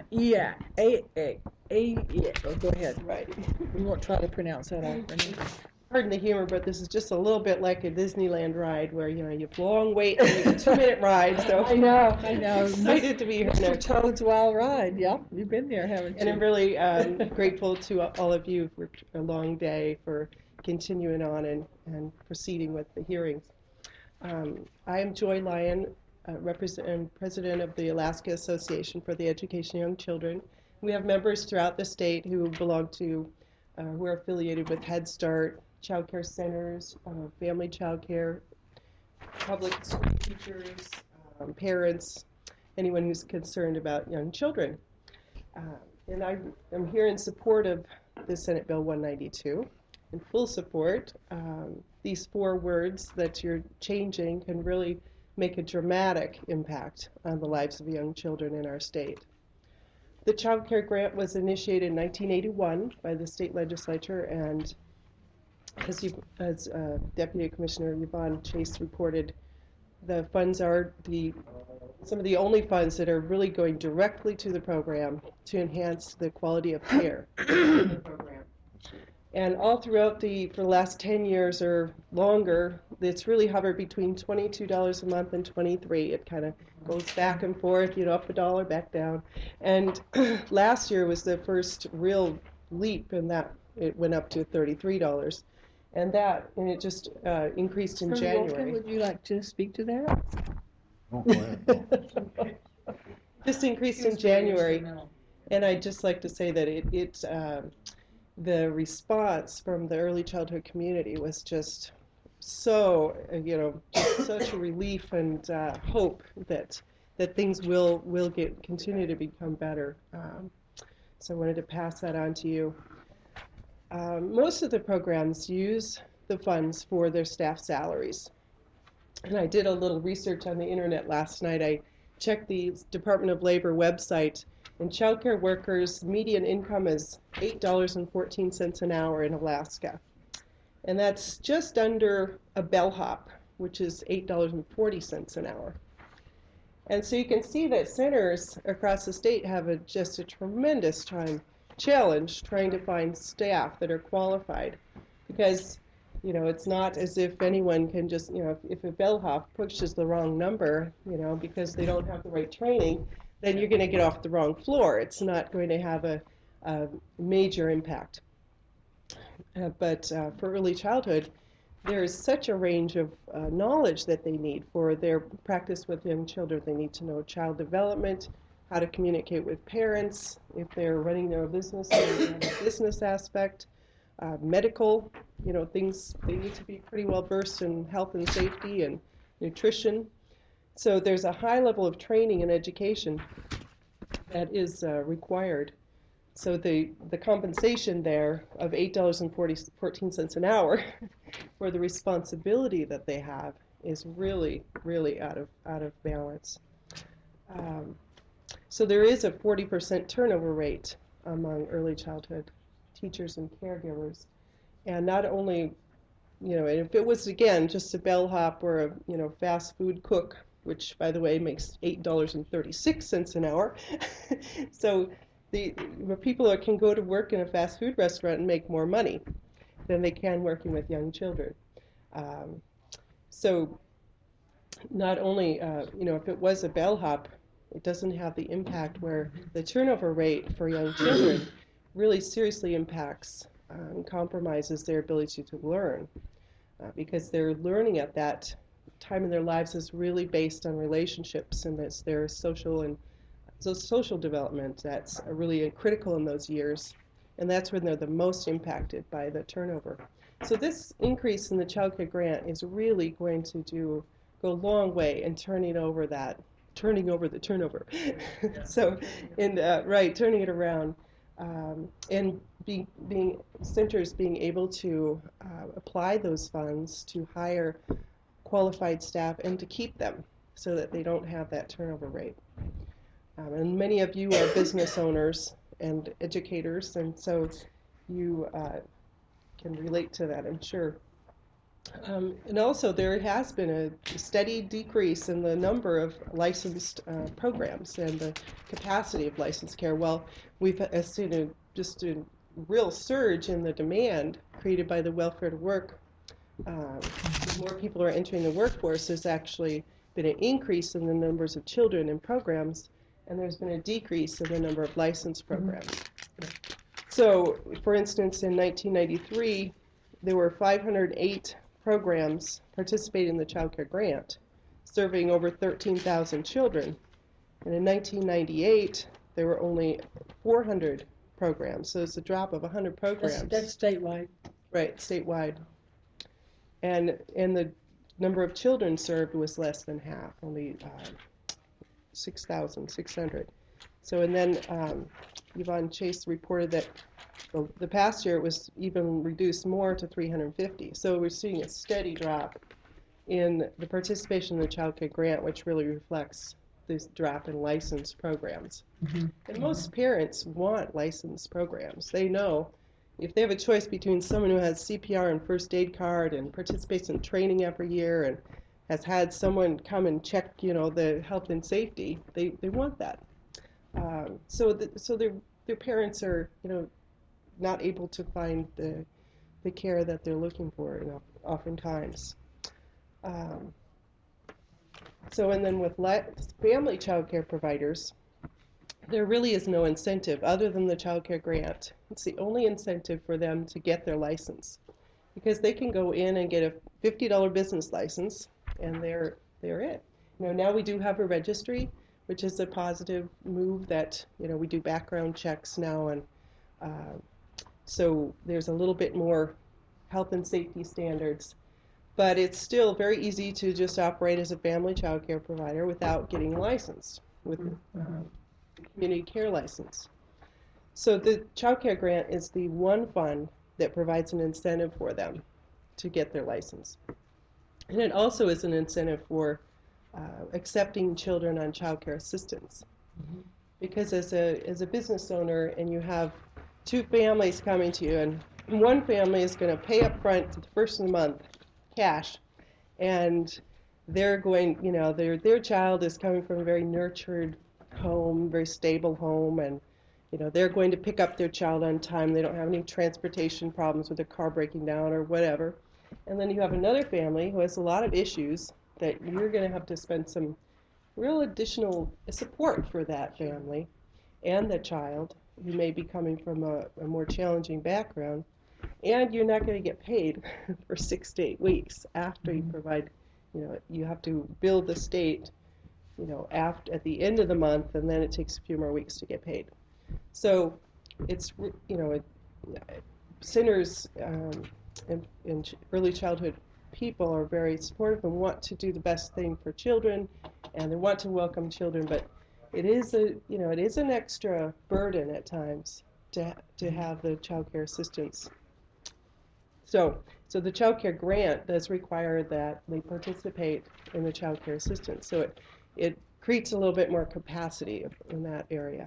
Oh, go ahead. Right. We won't try to pronounce that acronym. Pardon the humor, but this is just a little bit like a Disneyland ride where, you know, you have long wait and you get a 2-minute ride. So I know. Excited to be here Mr. next. Toad's Wild Ride. Yep, you've been there, haven't you? And I'm really grateful to all of you for a long day, for continuing on and proceeding with the hearings. I am Joy Lyon, president of the Alaska Association for the Education of Young Children. We have members throughout the state who belong to, who are affiliated with Head Start, child care centers, family child care, public school teachers, parents, anyone who's concerned about young children. And I am here in support of the Senate Bill 192, in full support. These 4 words that you're changing can really make a dramatic impact on the lives of young children in our state. The Child Care Grant was initiated in 1981 by the state legislature, and as Deputy Commissioner Yvonne Chase reported, the funds are some of the only funds that are really going directly to the program to enhance the quality of care in the program. And all throughout for the last 10 years or longer, it's really hovered between $22 a month and $23. It kind of goes back and forth, up $1, back down. And last year was the first real leap in that it went up to $33. And it just increased in Colonel Wilkin, January. would you like to speak to that? Oh, go ahead. Just increased in January. And I'd just like to say that the response from the early childhood community was just so, just such a relief and hope that things will continue to become better. So I wanted to pass that on to you. Most of the programs use the funds for their staff salaries. And I did a little research on the internet last night. I checked the Department of Labor website, and child care workers' median income is $8.14 an hour in Alaska. And that's just under a bellhop, which is $8.40 an hour. And so you can see that centers across the state have just a tremendous challenge trying to find staff that are qualified, because it's not as if anyone can just, if a bellhop pushes the wrong number, because they don't have the right training, then you're going to get off the wrong floor. It's not going to have a major impact. But for early childhood, there is such a range of knowledge that they need for their practice with young children. They need to know child development, how to communicate with parents, if they're running their own business, the business aspect, medical, things. They need to be pretty well versed in health and safety and nutrition. So there's a high level of training and education that is required. So the compensation there of $8.14 an hour for the responsibility that they have is really, really out of balance. So there is a 40% turnover rate among early childhood teachers and caregivers. And not only, if it was, again, just a bellhop or a, fast food cook, which, by the way, makes $8.36 an hour. So the people that can go to work in a fast food restaurant and make more money than they can working with young children. So not only, if it was a bellhop, it doesn't have the impact where the turnover rate for young children really seriously impacts and compromises their ability to learn, because their learning at that time in their lives is really based on relationships, and it's their social development that's really critical in those years, and that's when they're the most impacted by the turnover. So this increase in the child care grant is really going to go a long way in turning over the turnover. So, turning it around. And centers being able to apply those funds to hire qualified staff and to keep them so that they don't have that turnover rate. And many of you are business owners and educators, and so you can relate to that, I'm sure. And also there has been a steady decrease in the number of licensed programs and the capacity of licensed care. Well, we've seen a real surge in the demand created by the welfare to work. More people are entering the workforce. There's actually been an increase in the numbers of children in programs, and there's been a decrease in the number of licensed programs. So, for instance, in 1993, there were 508 programs participating in the child care grant, serving over 13,000 children. And in 1998, there were only 400 programs. So it's a drop of 100 programs. That's statewide. Right, statewide. And the number of children served was less than half, only 6,600. So, and then Yvonne Chase reported that the past year it was even reduced more to 350. So we're seeing a steady drop in the participation in the child care grant, which really reflects this drop in licensed programs. And most parents want licensed programs. They know if they have a choice between someone who has CPR and first aid card and participates in training every year and has had someone come and check, the health and safety, they want that. So their parents are, not able to find the care that they're looking for, oftentimes. And then with family child care providers, there really is no incentive other than the child care grant. It's the only incentive for them to get their license, because they can go in and get a $50 business license, and they're it. Now we do have a registry, which is a positive move that, we do background checks now, and so there's a little bit more health and safety standards. But it's still very easy to just operate as a family child care provider without getting licensed with community care license. So the child care grant is the one fund that provides an incentive for them to get their license. And it also is an incentive for accepting children on child care assistance. Because as a business owner, and you have two families coming to you, and one family is going to pay up front the first of the month, cash, and they're going, their child is coming from a very nurtured home, very stable home, and they're going to pick up their child on time. They don't have any transportation problems with their car breaking down or whatever. And then you have another family who has a lot of issues that you're going to have to spend some real additional support for that family and the child who may be coming from a more challenging background. And you're not going to get paid for 6 to 8 weeks after you provide, you have to bill the state, at the end of the month, and then it takes a few more weeks to get paid. So it's, centers and early childhood people are very supportive and want to do the best thing for children, and they want to welcome children, but it is an extra burden at times to have the child care assistance. So the child care grant does require that they participate in the child care assistance. So it creates a little bit more capacity in that area.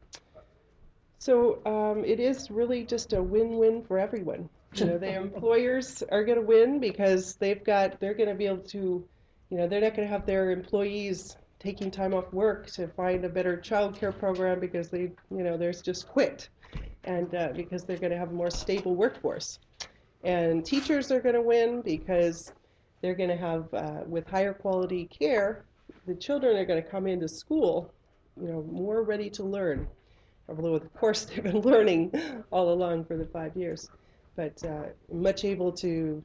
So it is really just a win-win for everyone. The employers are going to win because they're going to be able to, they're not going to have their employees taking time off work to find a better child care program because there's just quit, and because they're going to have a more stable workforce. And teachers are going to win because they're going to have, with higher quality care, the children are going to come into school, more ready to learn. Although, of course, they've been learning all along for the 5 years, but much able to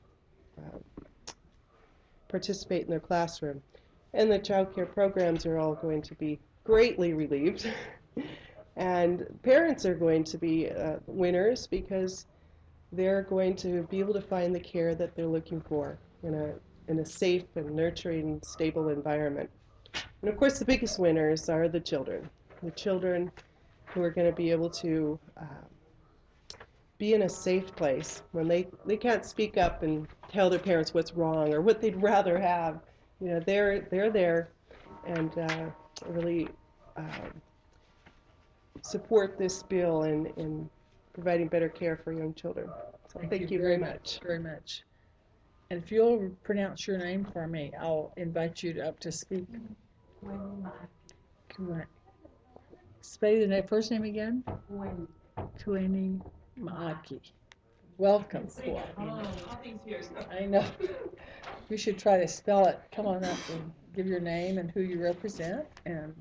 participate in their classroom. And the child care programs are all going to be greatly relieved. And parents are going to be winners because they're going to be able to find the care that they're looking for in a safe and nurturing, stable environment. And of course, the biggest winners are the children who are going to be able to be in a safe place when they can't speak up and tell their parents what's wrong or what they'd rather have. They're there and really support this bill in providing better care for young children. So thank you very much. Very much. And if you'll pronounce your name for me, I'll invite you up to speak. Say the first name again? Kueni Maaki. Welcome. I know. You should try to spell it. Come on up and give your name and who you represent. And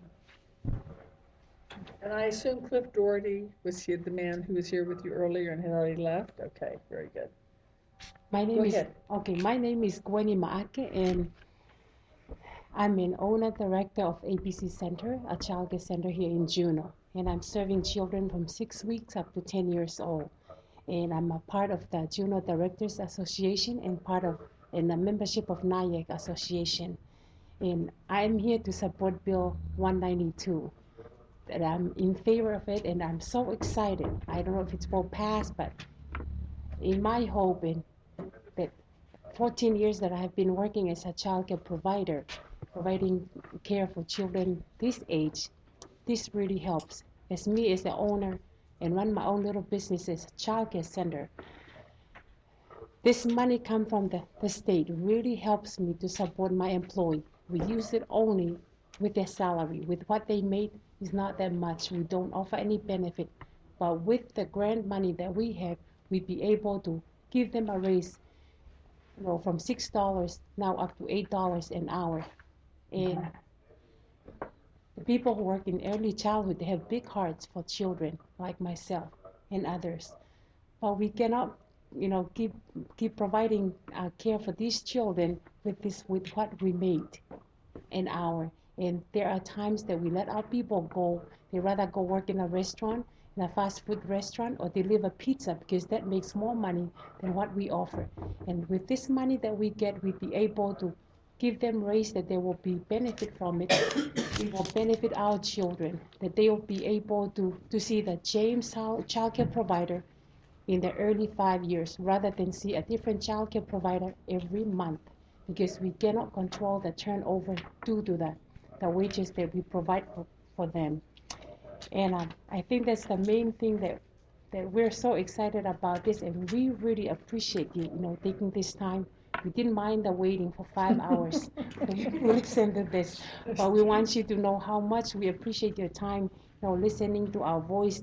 I assume Cliff Doherty was the man who was here with you earlier and had already left? Okay, very good. My name is Gwenny Maake, and I'm an owner director of ABC Center, a child care center here in Juneau. And I'm serving children from 6 weeks up to 10 years old. And I'm a part of the Juneau Directors Association and in the membership of NIAC Association. And I'm here to support Bill 192. that I'm in favor of it, and I'm so excited. I don't know if it will pass, but in my hope and that 14 years that I have been working as a child care provider, providing care for children this age, this really helps. As me as the owner and run my own little business as a child care center, this money come from the state really helps me to support my employee. We use it only with their salary. With what they made is not that much. We don't offer any benefit. But with the grant money that we have, we'd be able to give them a raise, from $6 now up to $8 an hour. And the people who work in early childhood, they have big hearts for children like myself and others. But we cannot, keep providing care for these children with what we made an hour. And there are times that we let our people go. They rather go work in a restaurant, in a fast food restaurant, or deliver pizza because that makes more money than what we offer. And with this money that we get, we'd be able to give them raise that they will be benefit from it. We will benefit our children, that they will be able to see the James child care provider in the early 5 years rather than see a different child care provider every month, because we cannot control the turnover due to the wages that we provide for them. And I think that's the main thing that we're so excited about this, and we really appreciate you, taking this time. We didn't mind the waiting for 5 hours to listen to this, but we want you to know how much we appreciate your time, listening to our voice.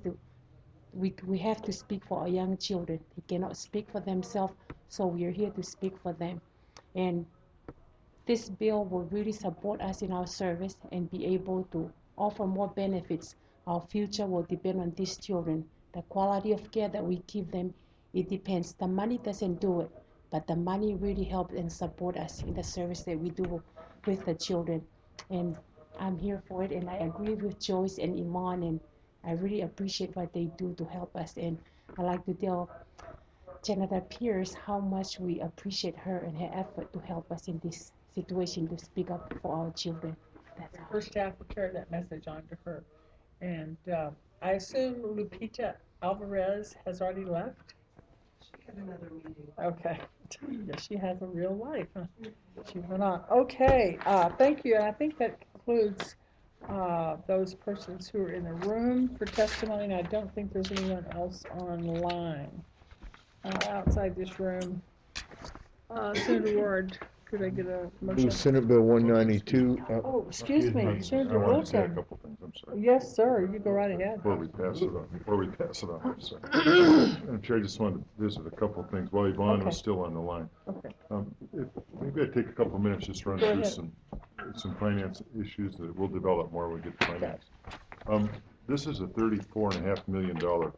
We have to speak for our young children. They cannot speak for themselves, so we are here to speak for them. And this bill will really support us in our service and be able to offer more benefits. Our future will depend on these children. The quality of care that we give them, it depends. The money doesn't do it, but the money really helps and support us in the service that we do with the children. And I'm here for it, and I agree with Joyce and Iman, and I really appreciate what they do to help us. And I like to tell Senator Pierce how much we appreciate her and her effort to help us in this situation to speak up for our children. That's all. Her staff will carry that message on to her. And I assume Lupita Alvarez has already left? She had another meeting. Okay. Yeah, she has a real life, huh? She went on. Okay, thank you. And I think that concludes those persons who are in the room for testimony. And I don't think there's anyone else online outside this room. Senator Ward, could I get a motion? Move Senate Bill 192. Oh, excuse me, Senator I wanted to say a Wilson. couple things, I'm sorry. Yes, sir, you go right ahead. Before we pass it on, I'm sorry. Madam Chair, I just wanted to visit a couple of things while Yvonne was still on the line. Okay. Maybe I'd take a couple of minutes just to run Go through ahead. some finance issues that we'll develop more when we get to finance. This is a $34.5 million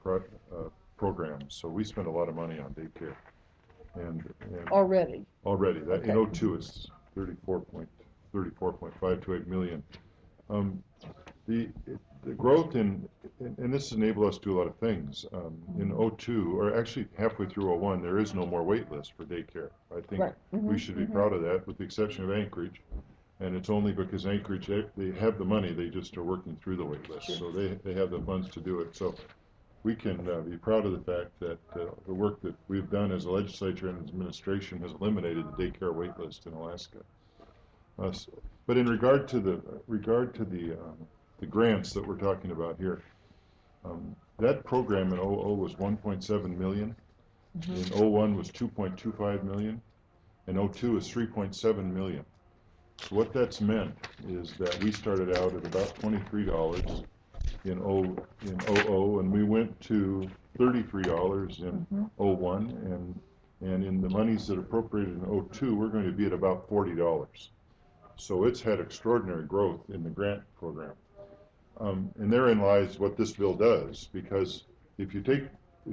program, so we spend a lot of money on daycare. And Already. that Okay. in 02 is 34.528 million. The growth and this enabled us to do a lot of things. In 02, or actually halfway through 01, there is no more wait list for daycare. I think Right. we should be proud of that, with the exception of Anchorage. And it's only because Anchorage, they have the money, they just are working through the wait list. So they have the funds to do it. So we can be proud of the fact that the work that we've done as a legislature and as administration has eliminated the daycare wait list in Alaska. But in regard to the grants that we're talking about here, that program in 00 was 1.7 million, in 01 was 2.25 million, and 02 is 3.7 million. So what that's meant is that we started out at about $23 in 00, and we went to $33 in 01, and in the monies that are appropriated in 02, we're going to be at about $40. So it's had extraordinary growth in the grant program. And therein lies what this bill does, because if you take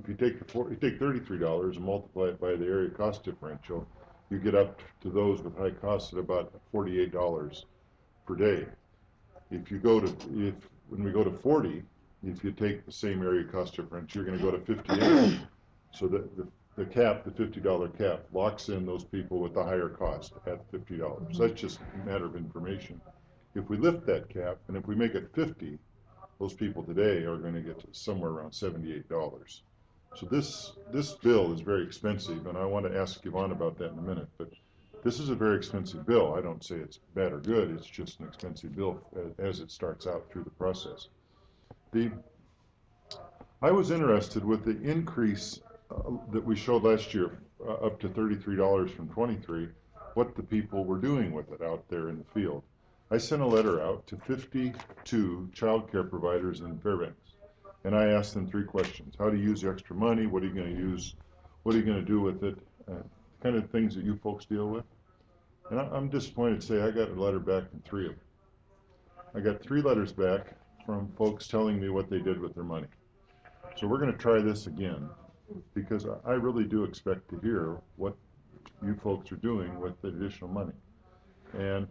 $33 and multiply it by the area cost differential, you get up to those with high costs at about $48 per day. When we go to 40, if you take the same area cost difference, you're going to go to 58. So the cap, the $50 cap, locks in those people with the higher cost at $50. So that's just a matter of information. If we lift that cap, and if we make it 50, those people today are going to get to somewhere around $78. So this bill is very expensive, and I want to ask Yvonne about that in a minute. But this is a very expensive bill. I don't say it's bad or good. It's just an expensive bill as it starts out through the process. I was interested with the increase that we showed last year, up to $33 from $23, what the people were doing with it out there in the field. I sent a letter out to 52 child care providers in Fairbanks, and I asked them 3 questions. How to use the extra money, what are you going to use, what are you going to do with it, kind of things that you folks deal with. And I'm disappointed to say I got a letter back from 3 of them. I got 3 letters back from folks telling me what they did with their money. So we're going to try this again, because I really do expect to hear what you folks are doing with the additional money. And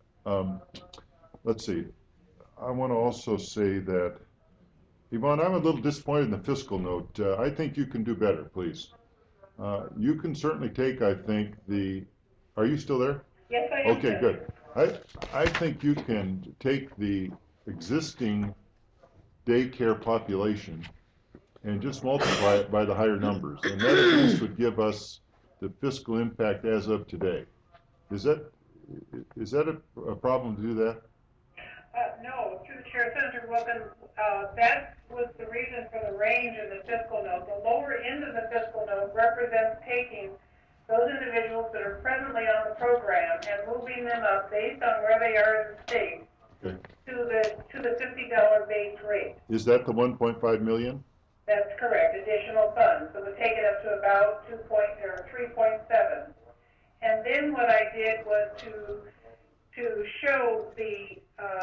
let's see, I want to also say that, Yvonne, I'm a little disappointed in the fiscal note. I think you can do better, please. You can certainly take, I think, are you still there? Yes, I am. Okay, good. I think you can take the existing daycare population and just multiply it by the higher numbers, and that at least would give us the fiscal impact as of today. Is that a problem to do that? No, through the chair, Senator Wilkins, that was the reason for the range in the fiscal note. The lower end of the fiscal note represents taking those individuals that are presently on the program and moving them up based on where they are in the state to the $50 base rate. Is that the 1.5 million? That's correct, additional funds. So we take it up to about 3.7. And then what I did was to show the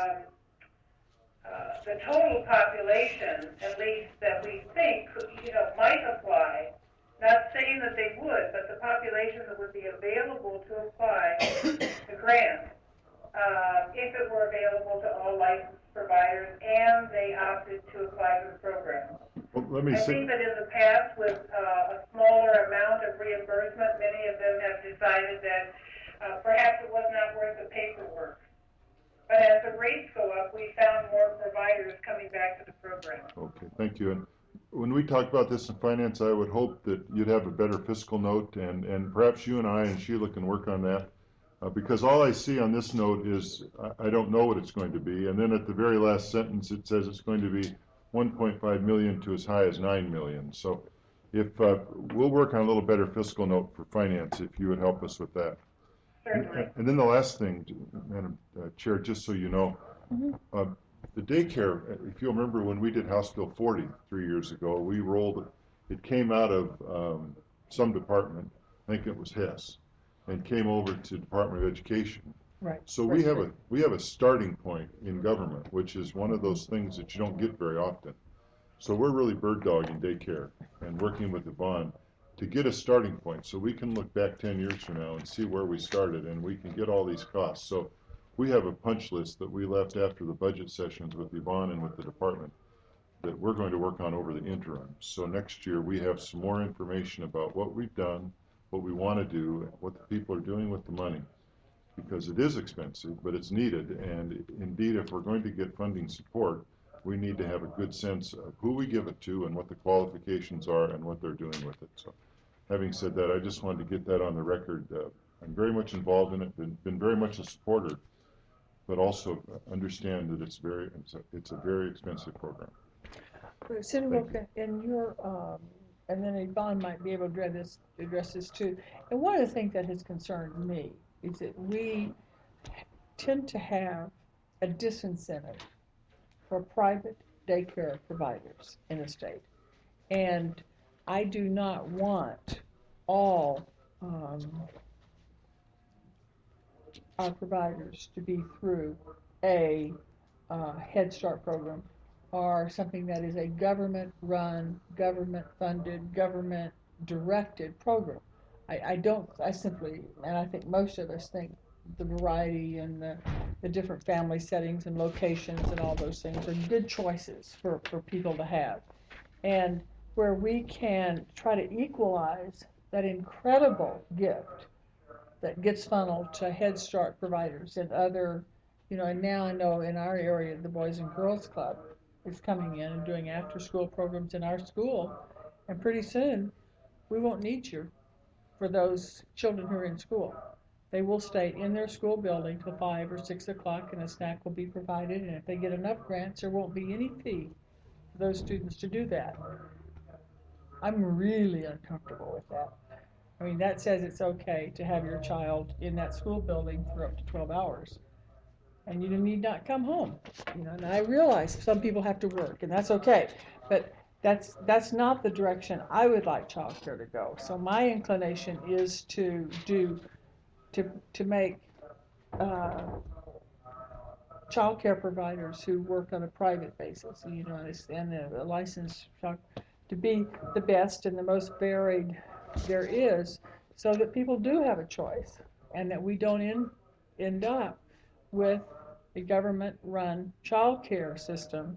total population, at least that we think might apply. Not saying that they would, but the population that would be available to apply the grant, if it were available to all licensed providers and they opted to apply for the program. Well, let me I think that in the past, with a smaller amount of reimbursement, many of them have decided that perhaps it was not worth the paperwork. But as the rates go up, we found more providers coming back to the program. Okay, thank you. And when we talk about this in finance, I would hope that you'd have a better fiscal note, and perhaps you and I and Sheila can work on that. Because all I see on this note is I don't know what it's going to be, and then at the very last sentence it says it's going to be 1.5 million to as high as 9 million. So if we'll work on a little better fiscal note for finance if you would help us with that. Certainly. And then the last thing, Madam Chair, just so you know, the daycare, if you'll remember when we did House Bill 40 3 years ago, we rolled it came out of some department, I think it was Hess, and came over to Department of Education. Right. So we have a starting point in government, which is one of those things that you don't get very often. So we're really bird dogging daycare and working with Yvonne to get a starting point, so we can look back 10 years from now and see where we started, and we can get all these costs. So we have a punch list that we left after the budget sessions with Yvonne and with the department that we're going to work on over the interim. So next year we have some more information about what we've done, what we want to do, what the people are doing with the money, because it is expensive, but it's needed. And indeed, if we're going to get funding support, we need to have a good sense of who we give it to and what the qualifications are and what they're doing with it. So having said that, I just wanted to get that on the record. I'm very much involved in it, been very much a supporter, but also understand that it's a very expensive program. Senator Wilkins, in your, and then Yvonne might be able to address this too. And one of the things that has concerned me is that we tend to have a disincentive for private daycare providers in the state. And I do not want all our providers to be through a Head Start program or something that is a government-run, government-funded, government-directed program. I simply, and I think most of us think the variety and the different family settings and locations and all those things are good choices for people to have. And where we can try to equalize that incredible gift that gets funneled to Head Start providers and other, and now I know in our area, the Boys and Girls Club, is coming in and doing after-school programs in our school, and pretty soon we won't need you for those children who are in school. They will stay in their school building till 5 or 6 o'clock, and a snack will be provided, and if they get enough grants, there won't be any fee for those students to do that. I'm really uncomfortable with that. I mean, that says it's okay to have your child in that school building for up to 12 hours. And you need not come home. You know, and I realize some people have to work, and that's okay. But that's not the direction I would like child care to go. So my inclination is to make child care providers who work on a private basis, you know, and a licensed child, to be the best and the most varied there is, so that people do have a choice, and that we don't end up with a government-run child care system.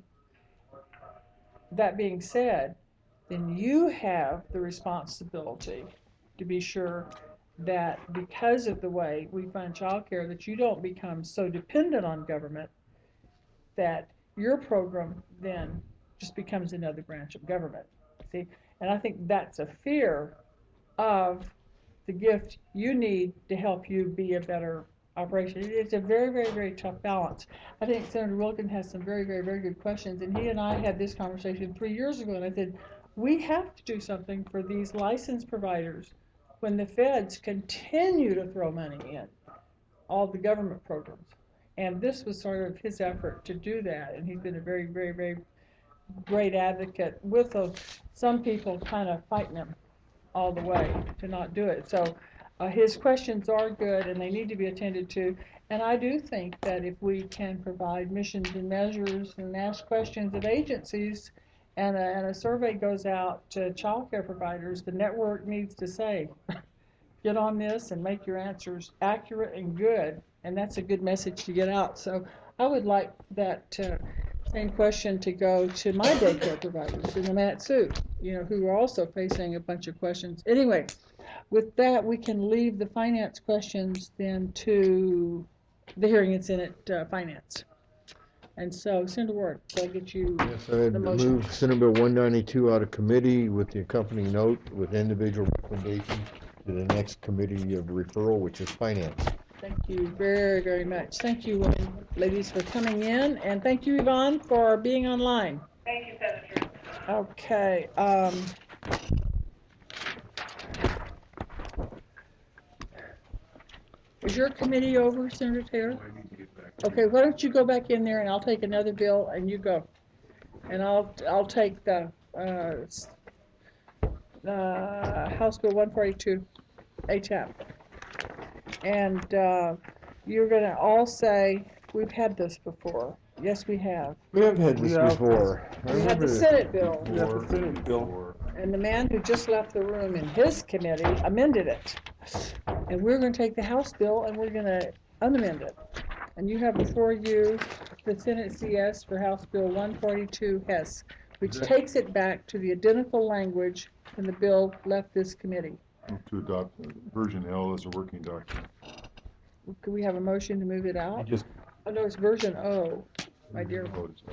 That being said, then you have the responsibility to be sure that because of the way we fund child care, that you don't become so dependent on government that your program then just becomes another branch of government. See, and I think that's a fear of the gift you need to help you be a better operation. It's a very, very, very tough balance. I think Senator Wilkin has some very, very, very good questions, and he and I had this conversation 3 years ago, and I said, we have to do something for these licensed providers when the feds continue to throw money in all the government programs. And this was sort of his effort to do that, and he's been a very, very, very great advocate with some people kind of fighting him all the way to not do it. So his questions are good, and they need to be attended to. And I do think that if we can provide missions and measures and ask questions of agencies, and a survey goes out to child care providers, the network needs to say, get on this and make your answers accurate and good, and that's a good message to get out. So I would like that same question to go to my daycare providers in the Mat-Su, you know, who are also facing a bunch of questions. Anyway, with that, we can leave the finance questions then to the hearing and Senate finance. And so, Senator Ward, will I get you Yes, I'd the motion? move Senate Bill 192 out of committee with the accompanying note with individual recommendations to the next committee of referral, which is finance. Thank you very, very much. Thank you, ladies, for coming in, and thank you, Yvonne, for being online. Thank you, Senator. Okay. Is your committee over, Senator Taylor? Okay, why don't you go back in there, and I'll take another bill, and you go. And I'll take the House Bill 142, ATAP. And you're going to all say, we've had this before. Yes, we have. We have had this before. We had the Senate bill. We have the Senate bill. And the man who just left the room in his committee amended it. And we're going to take the House bill and we're going to unamend it. And you have before you the Senate CS for House Bill 142 Hess, which takes it back to the identical language when the bill left this committee. Move to adopt version L as a working document. Could we have a motion to move it out? Oh, no, it's version O, my dear.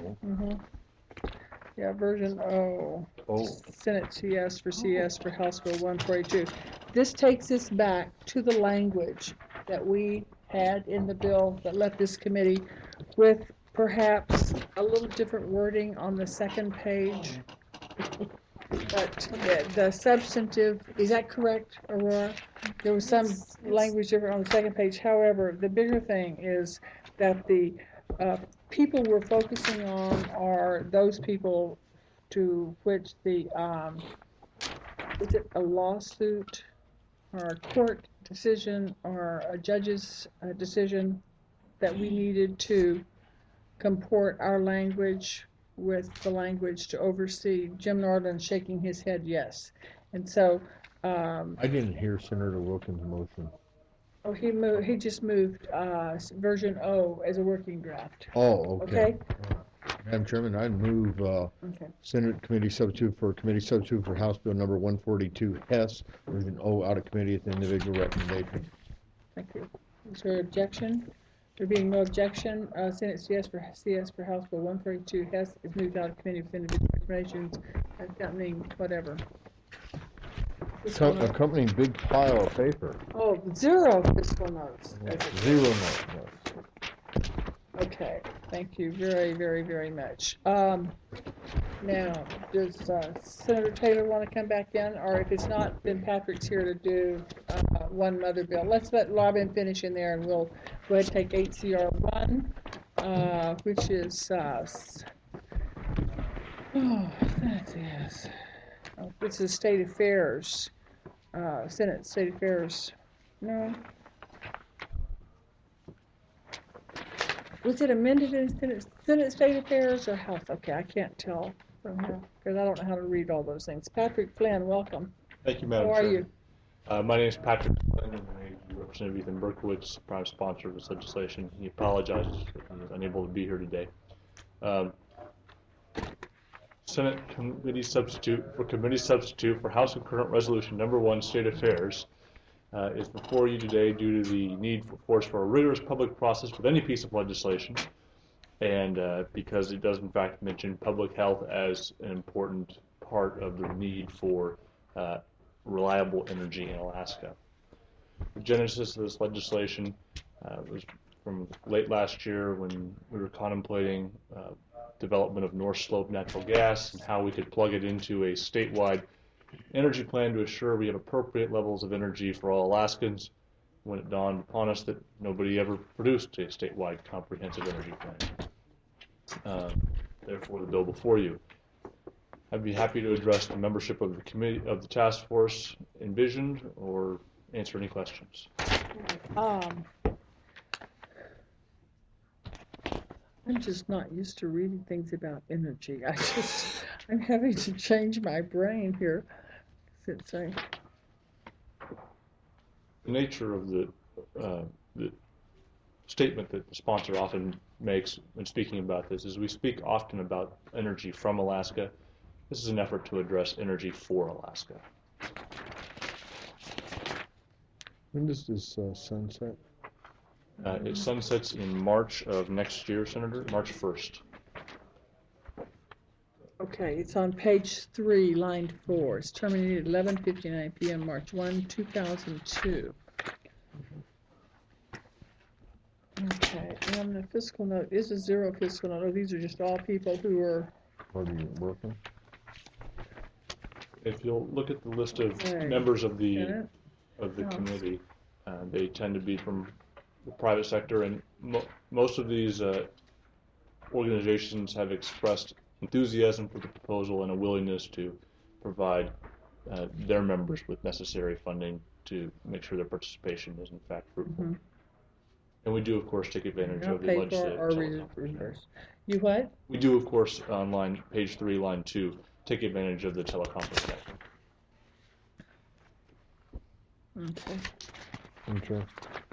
Yeah, version O. Senate CS for House Bill 142. This takes us back to the language that we had in the bill that left this committee, with perhaps a little different wording on the second page. But the substantive, is that correct, Aurora? There was some language different on the second page. However, the bigger thing is that the people we're focusing on are those people to which the, is it a lawsuit or a court decision or a judge's decision that we needed to comport our language with the language to oversee. Jim Norland shaking his head yes. And so I didn't hear Senator Wilkins' motion. Oh, he just moved version O as a working draft. Oh, okay. Okay? Madam Chairman, I'd move Senate Committee Substitute for House Bill number 142 Hess, version O, out of committee at the individual recommendation. Thank you. Is there objection? There being no objection, Senate CS for House Bill 132 is moved out of committee with individual recommendations accompanying whatever. Accompanying big pile of paper. Oh, 0 fiscal notes. Zero notes. Okay, thank you very, very, very much. Now, does Senator Taylor want to come back in? Or if it's not, then Patrick's here to do one mother bill. Let's let Robin finish in there, and we'll go ahead and take 8CR1, which is, this is State Affairs, Senate State Affairs. No. Was it amended in Senate State Affairs or House? Okay, I can't tell from here because I don't know how to read all those things. Patrick Flynn, welcome. Thank you, Madam Chair. How are you? My name is Patrick Flynn, and I represent Ethan Berkowitz, prime sponsor of this legislation. He apologizes that he is unable to be here today. Senate Committee Substitute for House Concurrent Resolution Number 1, State Affairs, is before you today due to the need for a rigorous public process with any piece of legislation, and because it does in fact mention public health as an important part of the need for reliable energy in Alaska. The genesis of this legislation was from late last year when we were contemplating development of North Slope natural gas and how we could plug it into a statewide energy plan to assure we have appropriate levels of energy for all Alaskans, when it dawned upon us that nobody ever produced a statewide comprehensive energy plan. Therefore, the bill before you. I'd be happy to address the membership of the committee of the task force envisioned or answer any questions. I'm just not used to reading things about energy. I'm having to change my brain here. The nature of the statement that the sponsor often makes when speaking about this is we speak often about energy from Alaska. This is an effort to address energy for Alaska. When does this sunset? It sunsets in March of next year, Senator, March 1st. Okay, it's on page 3, line 4. It's terminated 11:59 p.m. March 1, 2002. Okay, and the fiscal note is a 0 fiscal note. Oh, these are just all people who are already working. If you'll look at the list of members of the committee, they tend to be from the private sector, and most of these organizations have expressed enthusiasm for the proposal and a willingness to provide their members with necessary funding to make sure their participation is in fact fruitful. Mm-hmm. And we do, of course, take advantage of the legislative. You what? We do, of course, on page 3, line 2, take advantage of the teleconference spectrum. Okay. Okay.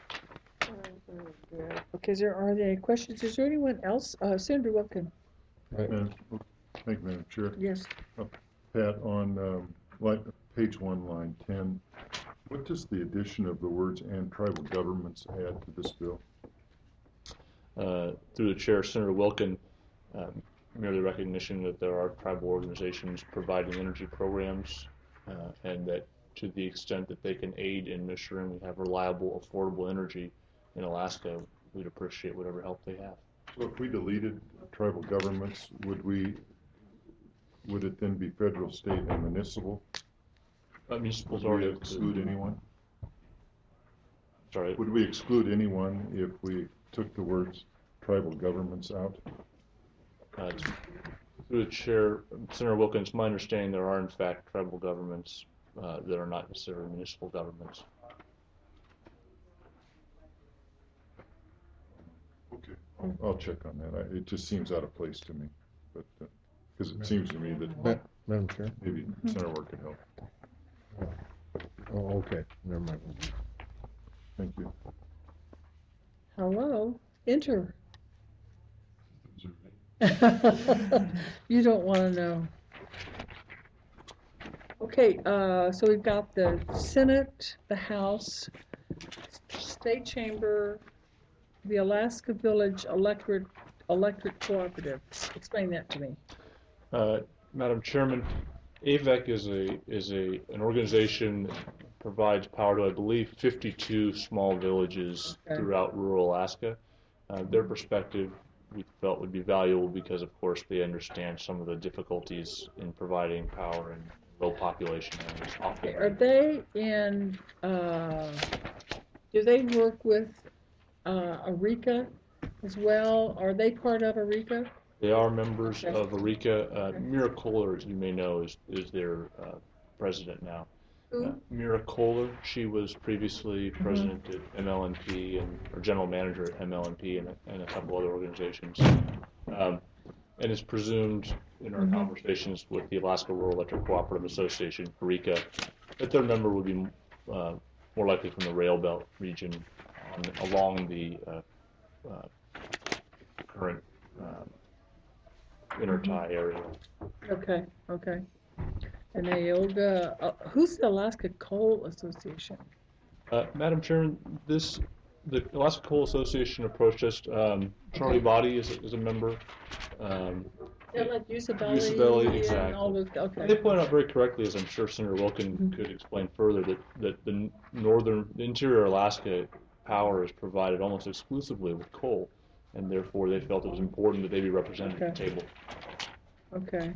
Okay, are there any questions? Is there anyone else? Senator Wilkin. Thank you, Madam Chair. Yes. Pat, on page 1, line 10, what does the addition of the words "and tribal governments" add to this bill? Through the chair, Senator Wilkin, merely recognition that there are tribal organizations providing energy programs, and that to the extent that they can aid in ensuring we have reliable, affordable energy in Alaska, we'd appreciate whatever help they have. So if we deleted tribal governments, would it then be federal, state, and municipal? Municipals would already we exclude anyone? Sorry. Would we exclude anyone if we took the words tribal governments out? Through the chair, Senator Wilkins, my understanding there are in fact tribal governments that are not necessarily municipal governments. Okay, I'll check on that. It just seems out of place to me, but because it seems to me that Madam Chair, maybe Senator Work could help. Oh, okay. Never mind. Thank you. Hello. Enter. You don't want to know. Okay, so we've got the Senate, the House, State Chamber, the Alaska Village Electric Cooperative. Explain that to me. Madam Chairman, AVEC is an organization that provides power to, I believe, 52 small villages throughout rural Alaska. Their perspective we felt would be valuable because, of course, they understand some of the difficulties in providing power in low population areas. Okay. Are they in? Do they work with Eureka as well? Are they part of Eureka? They are members of Eureka. Mira Kohler, as you may know, is their president now. Mira Kohler, she was previously president at MLNP or general manager at MLNP and a couple other organizations. And it's presumed in our conversations with the Alaska Rural Electric Cooperative Association, Eureka, that their member would be more likely from the Rail Belt region along the current intertie area. Okay. And Neoga, who's the Alaska Coal Association? Madam Chairman, the Alaska Coal Association approached us. Charlie Body is a member. Like Usability, exactly. And all those, okay. They point out very correctly, as I'm sure Senator Wilkin could explain further, that the interior Alaska power is provided almost exclusively with coal, and therefore they felt it was important that they be represented at the table. Okay.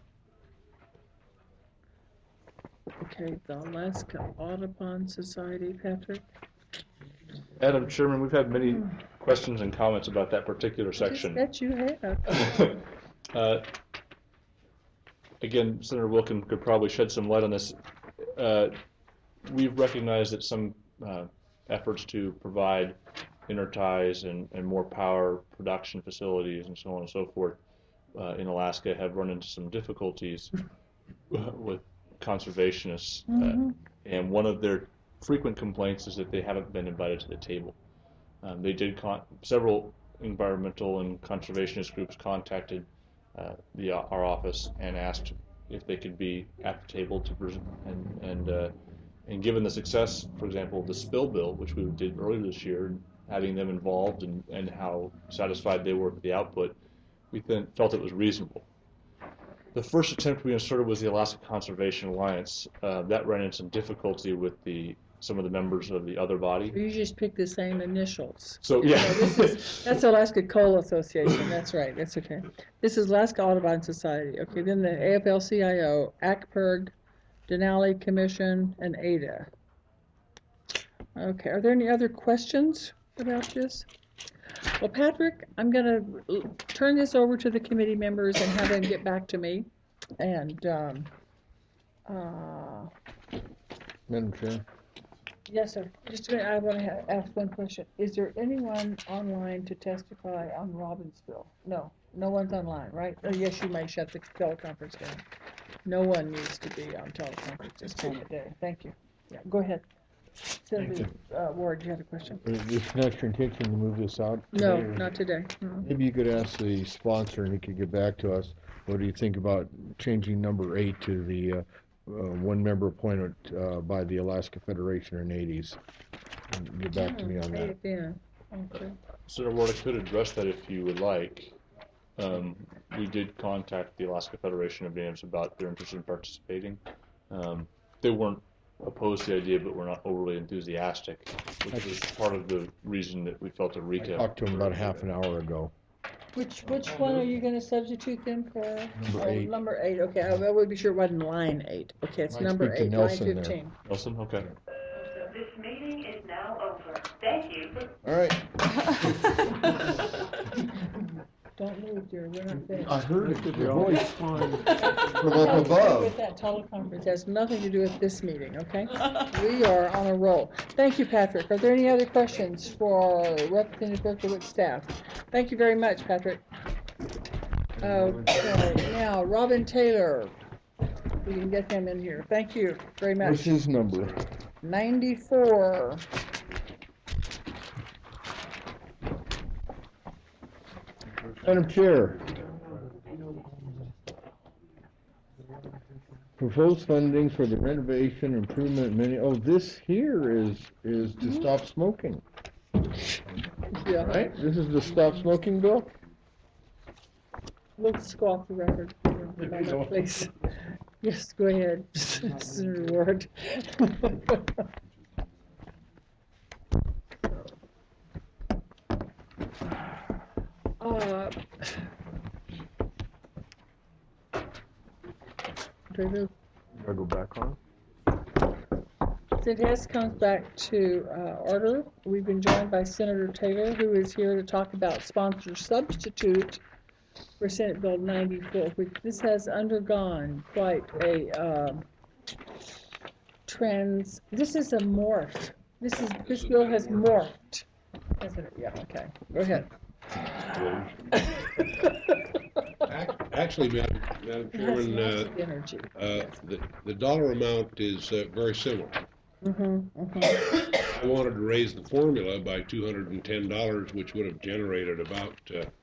Okay, the Alaska Audubon Society, Patrick? Madam Chairman, we've had many questions and comments about that particular section. I bet you have. Again, Senator Wilkin could probably shed some light on this. We've recognized that some efforts to provide interties and more power production facilities and so on and so forth in Alaska have run into some difficulties with conservationists. And one of their frequent complaints is that they haven't been invited to the table. Several environmental and conservationist groups contacted our office and asked if they could be at the table to present. And given the success, for example, of the spill bill, which we did earlier this year, having them involved and how satisfied they were with the output, we then felt it was reasonable. The first attempt we inserted was the Alaska Conservation Alliance. That ran into some difficulty with some of the members of the other body. You just picked the same initials. So yeah, that's Alaska Coal Association. That's right. That's okay. This is Alaska Audubon Society. Okay. Then the AFL-CIO, ACPERG, Denali Commission, and ADA. Okay. Are there any other questions about this? Well, Patrick, I'm going to turn this over to the committee members and have them get back to me. And Madam Chair. yes, sir. Just a minute, I want to ask one question. Is there anyone online to testify on Robbinsville? No, no one's online, right? Oh, yes, you may shut the teleconference down. No one needs to be on teleconference this time of day. Thank you. Yeah, go ahead. Senator Ward, you had a question? It's not your intention to move this out? No, not today. Maybe you could ask the sponsor and he could get back to us. What do you think about changing number 8 to the one member appointed by the Alaska Federation or NATIs? And get back to me on that. Yeah. Okay. Senator Ward, I could address that if you would like. We did contact the Alaska Federation of Natives about their interest in participating. They weren't opposed to the idea, but were not overly enthusiastic, which was part of the reason that we felt Eureka. I talked to him about half an hour ago. Which one are you going to substitute them for? Number 8. Number 8. Okay, I would be sure it wasn't line 8. Okay, it's number 8, line 15. Nelson, okay. This meeting is now over. Thank you. All right. Don't move, dear. We're not finished. I heard it. Your voice from Nothing up above. with that teleconference. It has nothing to do with this meeting, okay? We are on a roll. Thank you, Patrick. Are there any other questions for Representative Berkowitz staff? Thank you very much, Patrick. Okay, now, Robin Taylor. We can get him in here. Thank you very much. What's his number? 94. Madam Chair. Proposed funding for the renovation, improvement, this here is to stop smoking. Yeah. Right? This is the stop smoking bill? Let's go off the record for a moment, please. Yes, go ahead, Senator Ward. I go back on. So this comes back to order. We've been joined by Senator Taylor, who is here to talk about sponsor substitute for Senate Bill 94, which this has undergone quite a this is a morph. This bill has morphed. Hasn't it? Yeah, okay. Go ahead. Actually, Madam Chairman, the dollar amount is very similar. I wanted to raise the formula by $210, which would have generated about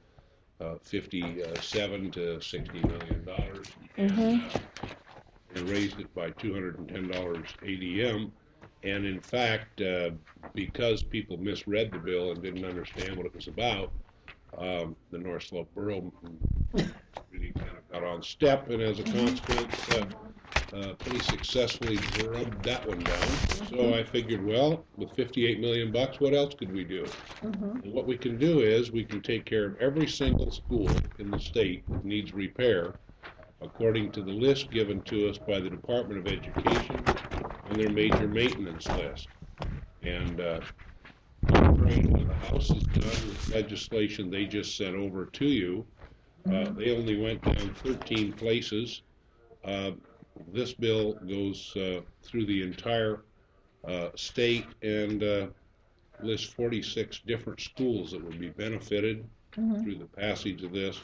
$57 to $60 million. And raised it by $210 ADM. And in fact, because people misread the bill and didn't understand what it was about, the North Slope Borough really kind of got on step, and as a consequence, pretty successfully rubbed that one down. So I figured, well, with $58 million, what else could we do? And what we can do is we can take care of every single school in the state that needs repair, according to the list given to us by the Department of Education on their major maintenance list. And the House has done with legislation they just sent over to you. They only went down 13 places. This bill goes through the entire state and lists 46 different schools that would be benefited through the passage of this.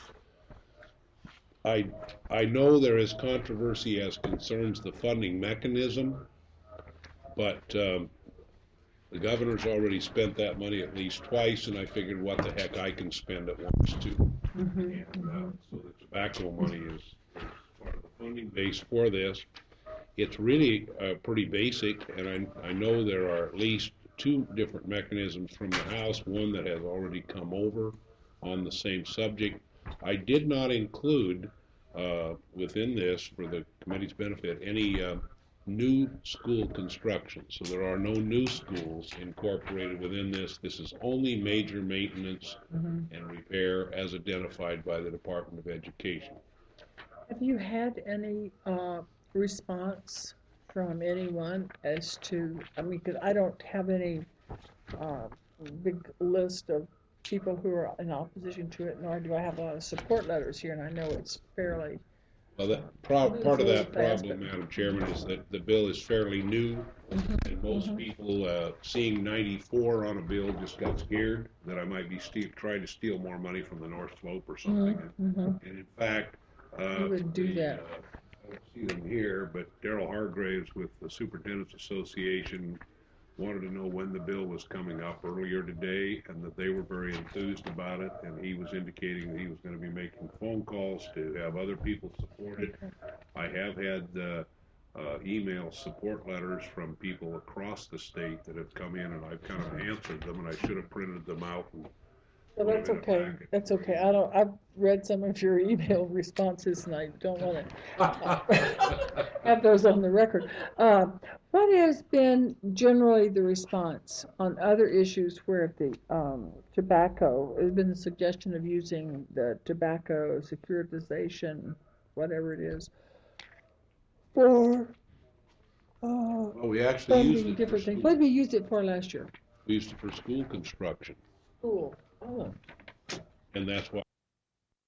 I know there is controversy as concerns the funding mechanism, but the governor's already spent that money at least twice, and I figured what the heck, I can spend it once too. And so the tobacco money is part of the funding base for this. It's really pretty basic, and I know there are at least two different mechanisms from the House, one that has already come over on the same subject. I did not include within this, for the committee's benefit, any new school construction. So there are no new schools incorporated within this. This is only major maintenance and repair as identified by the Department of Education. Have you had any response from anyone as to, I mean, because I don't have any big list of people who are in opposition to it, nor do I have a lot of support letters here, and I know it's fairly... Well, part of that problem, Madam Chairman, is that the bill is fairly new, and most people seeing 94 on a bill just got scared that I might be trying to steal more money from the North Slope or something. And in fact, you would do that. I don't see them here, but Daryl Hargraves with the Superintendent's Association wanted to know when the bill was coming up earlier today, and that they were very enthused about it, and he was indicating that he was going to be making phone calls to have other people support it. I have had email support letters from people across the state that have come in, and I've kind of answered them, and I should have printed them out. Well, that's okay. That's okay. I've read some of your email responses, and I don't want to have those on the record. What has been generally the response on other issues where the tobacco, there's been the suggestion of using the tobacco securitization, whatever it is, for well, we actually used it different things. What did we use it for last year? We used it for school construction. School. Oh. And that's